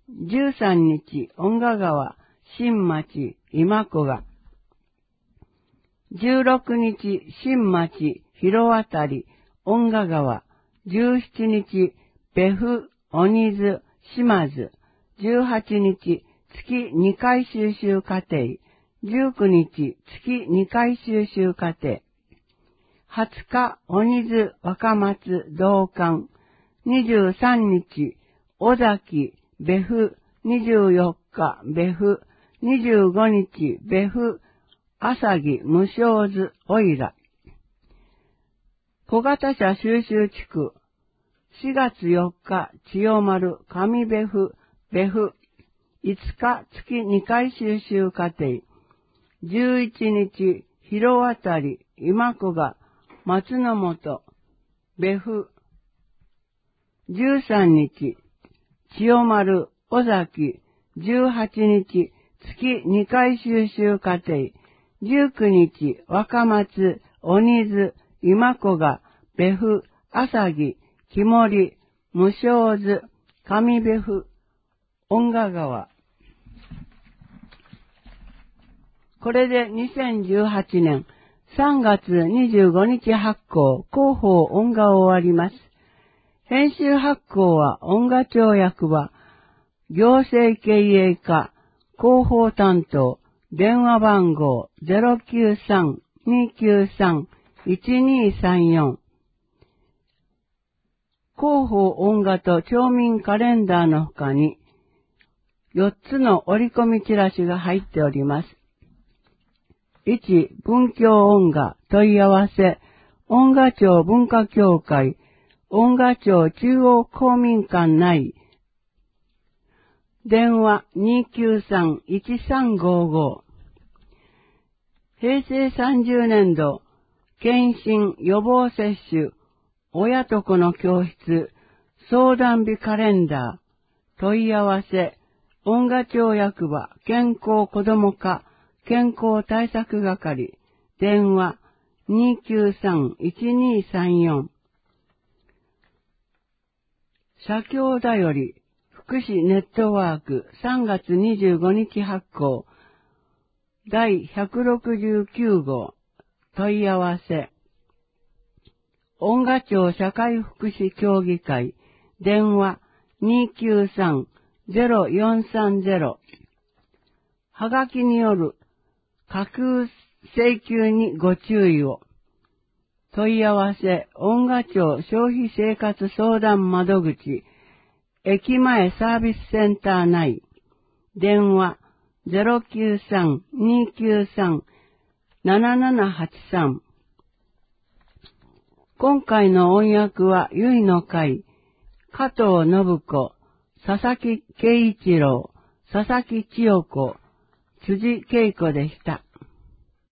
じゅうさんにち、恩賀川、新町、今子が。じゅうろくにち、新町、広渡り、恩賀川。じゅうしちにち、別府、鬼津、島津。じゅうはちにち、月にかい収集課程。じゅうくにち、月にかい収集課程。はつか、鬼津、若松、道館。にじゅうさんにち、尾崎、別府。にじゅうよっか、別府。にじゅうごにち、別府。朝木、無償図、おいら。小型車収集地区。しがつよっか、千代丸、上別府、別府。いつか、月にかい収集課程。じゅういちにち、広渡り、今子が、松の本、別府。じゅうさんにち、千代丸、尾崎。じゅうはちにち、月にかい収集課程。じゅうくにち、若松、鬼津、今子が、別府、朝木、木森、無償図、上別府、恩賀川。これでにせんじゅうはちねんさんがつにじゅうごにち発行、広報恩賀を終わります。編集発行は恩賀町役場、行政経営課、広報担当、電話番号 ゼロきゅうさん にきゅうさん いちにさんよん。広報恩賀と町民カレンダーの他によっつの折り込みチラシが入っております。いち. 文教恩賀問い合わせ、恩賀町文化協会、恩賀町中央公民館内、電話 にきゅうさん いちさんごご。平成さんじゅうねんど、検診予防接種、親と子の教室、相談日カレンダー、問い合わせ、恩賀町役場、健康子ども課、健康対策係、電話 にきゅうさん いちにさんよん。社協だより、福祉ネットワークさんがつにじゅうごにち発行、だいひゃくろくじゅうきゅうごう、問い合わせ、恩賀町社会福祉協議会、電話 にきゅうさん ゼロよんさんゼロ。はがきによる架空請求にご注意を。問い合わせ、恩賀町消費生活相談窓口、駅前サービスセンター内、電話 ゼロきゅうさん にきゅうさん ななななはちさん。今回の音訳は、ゆいの会、加藤信子、佐々木圭一郎、佐々木千代子、辻恵子でした。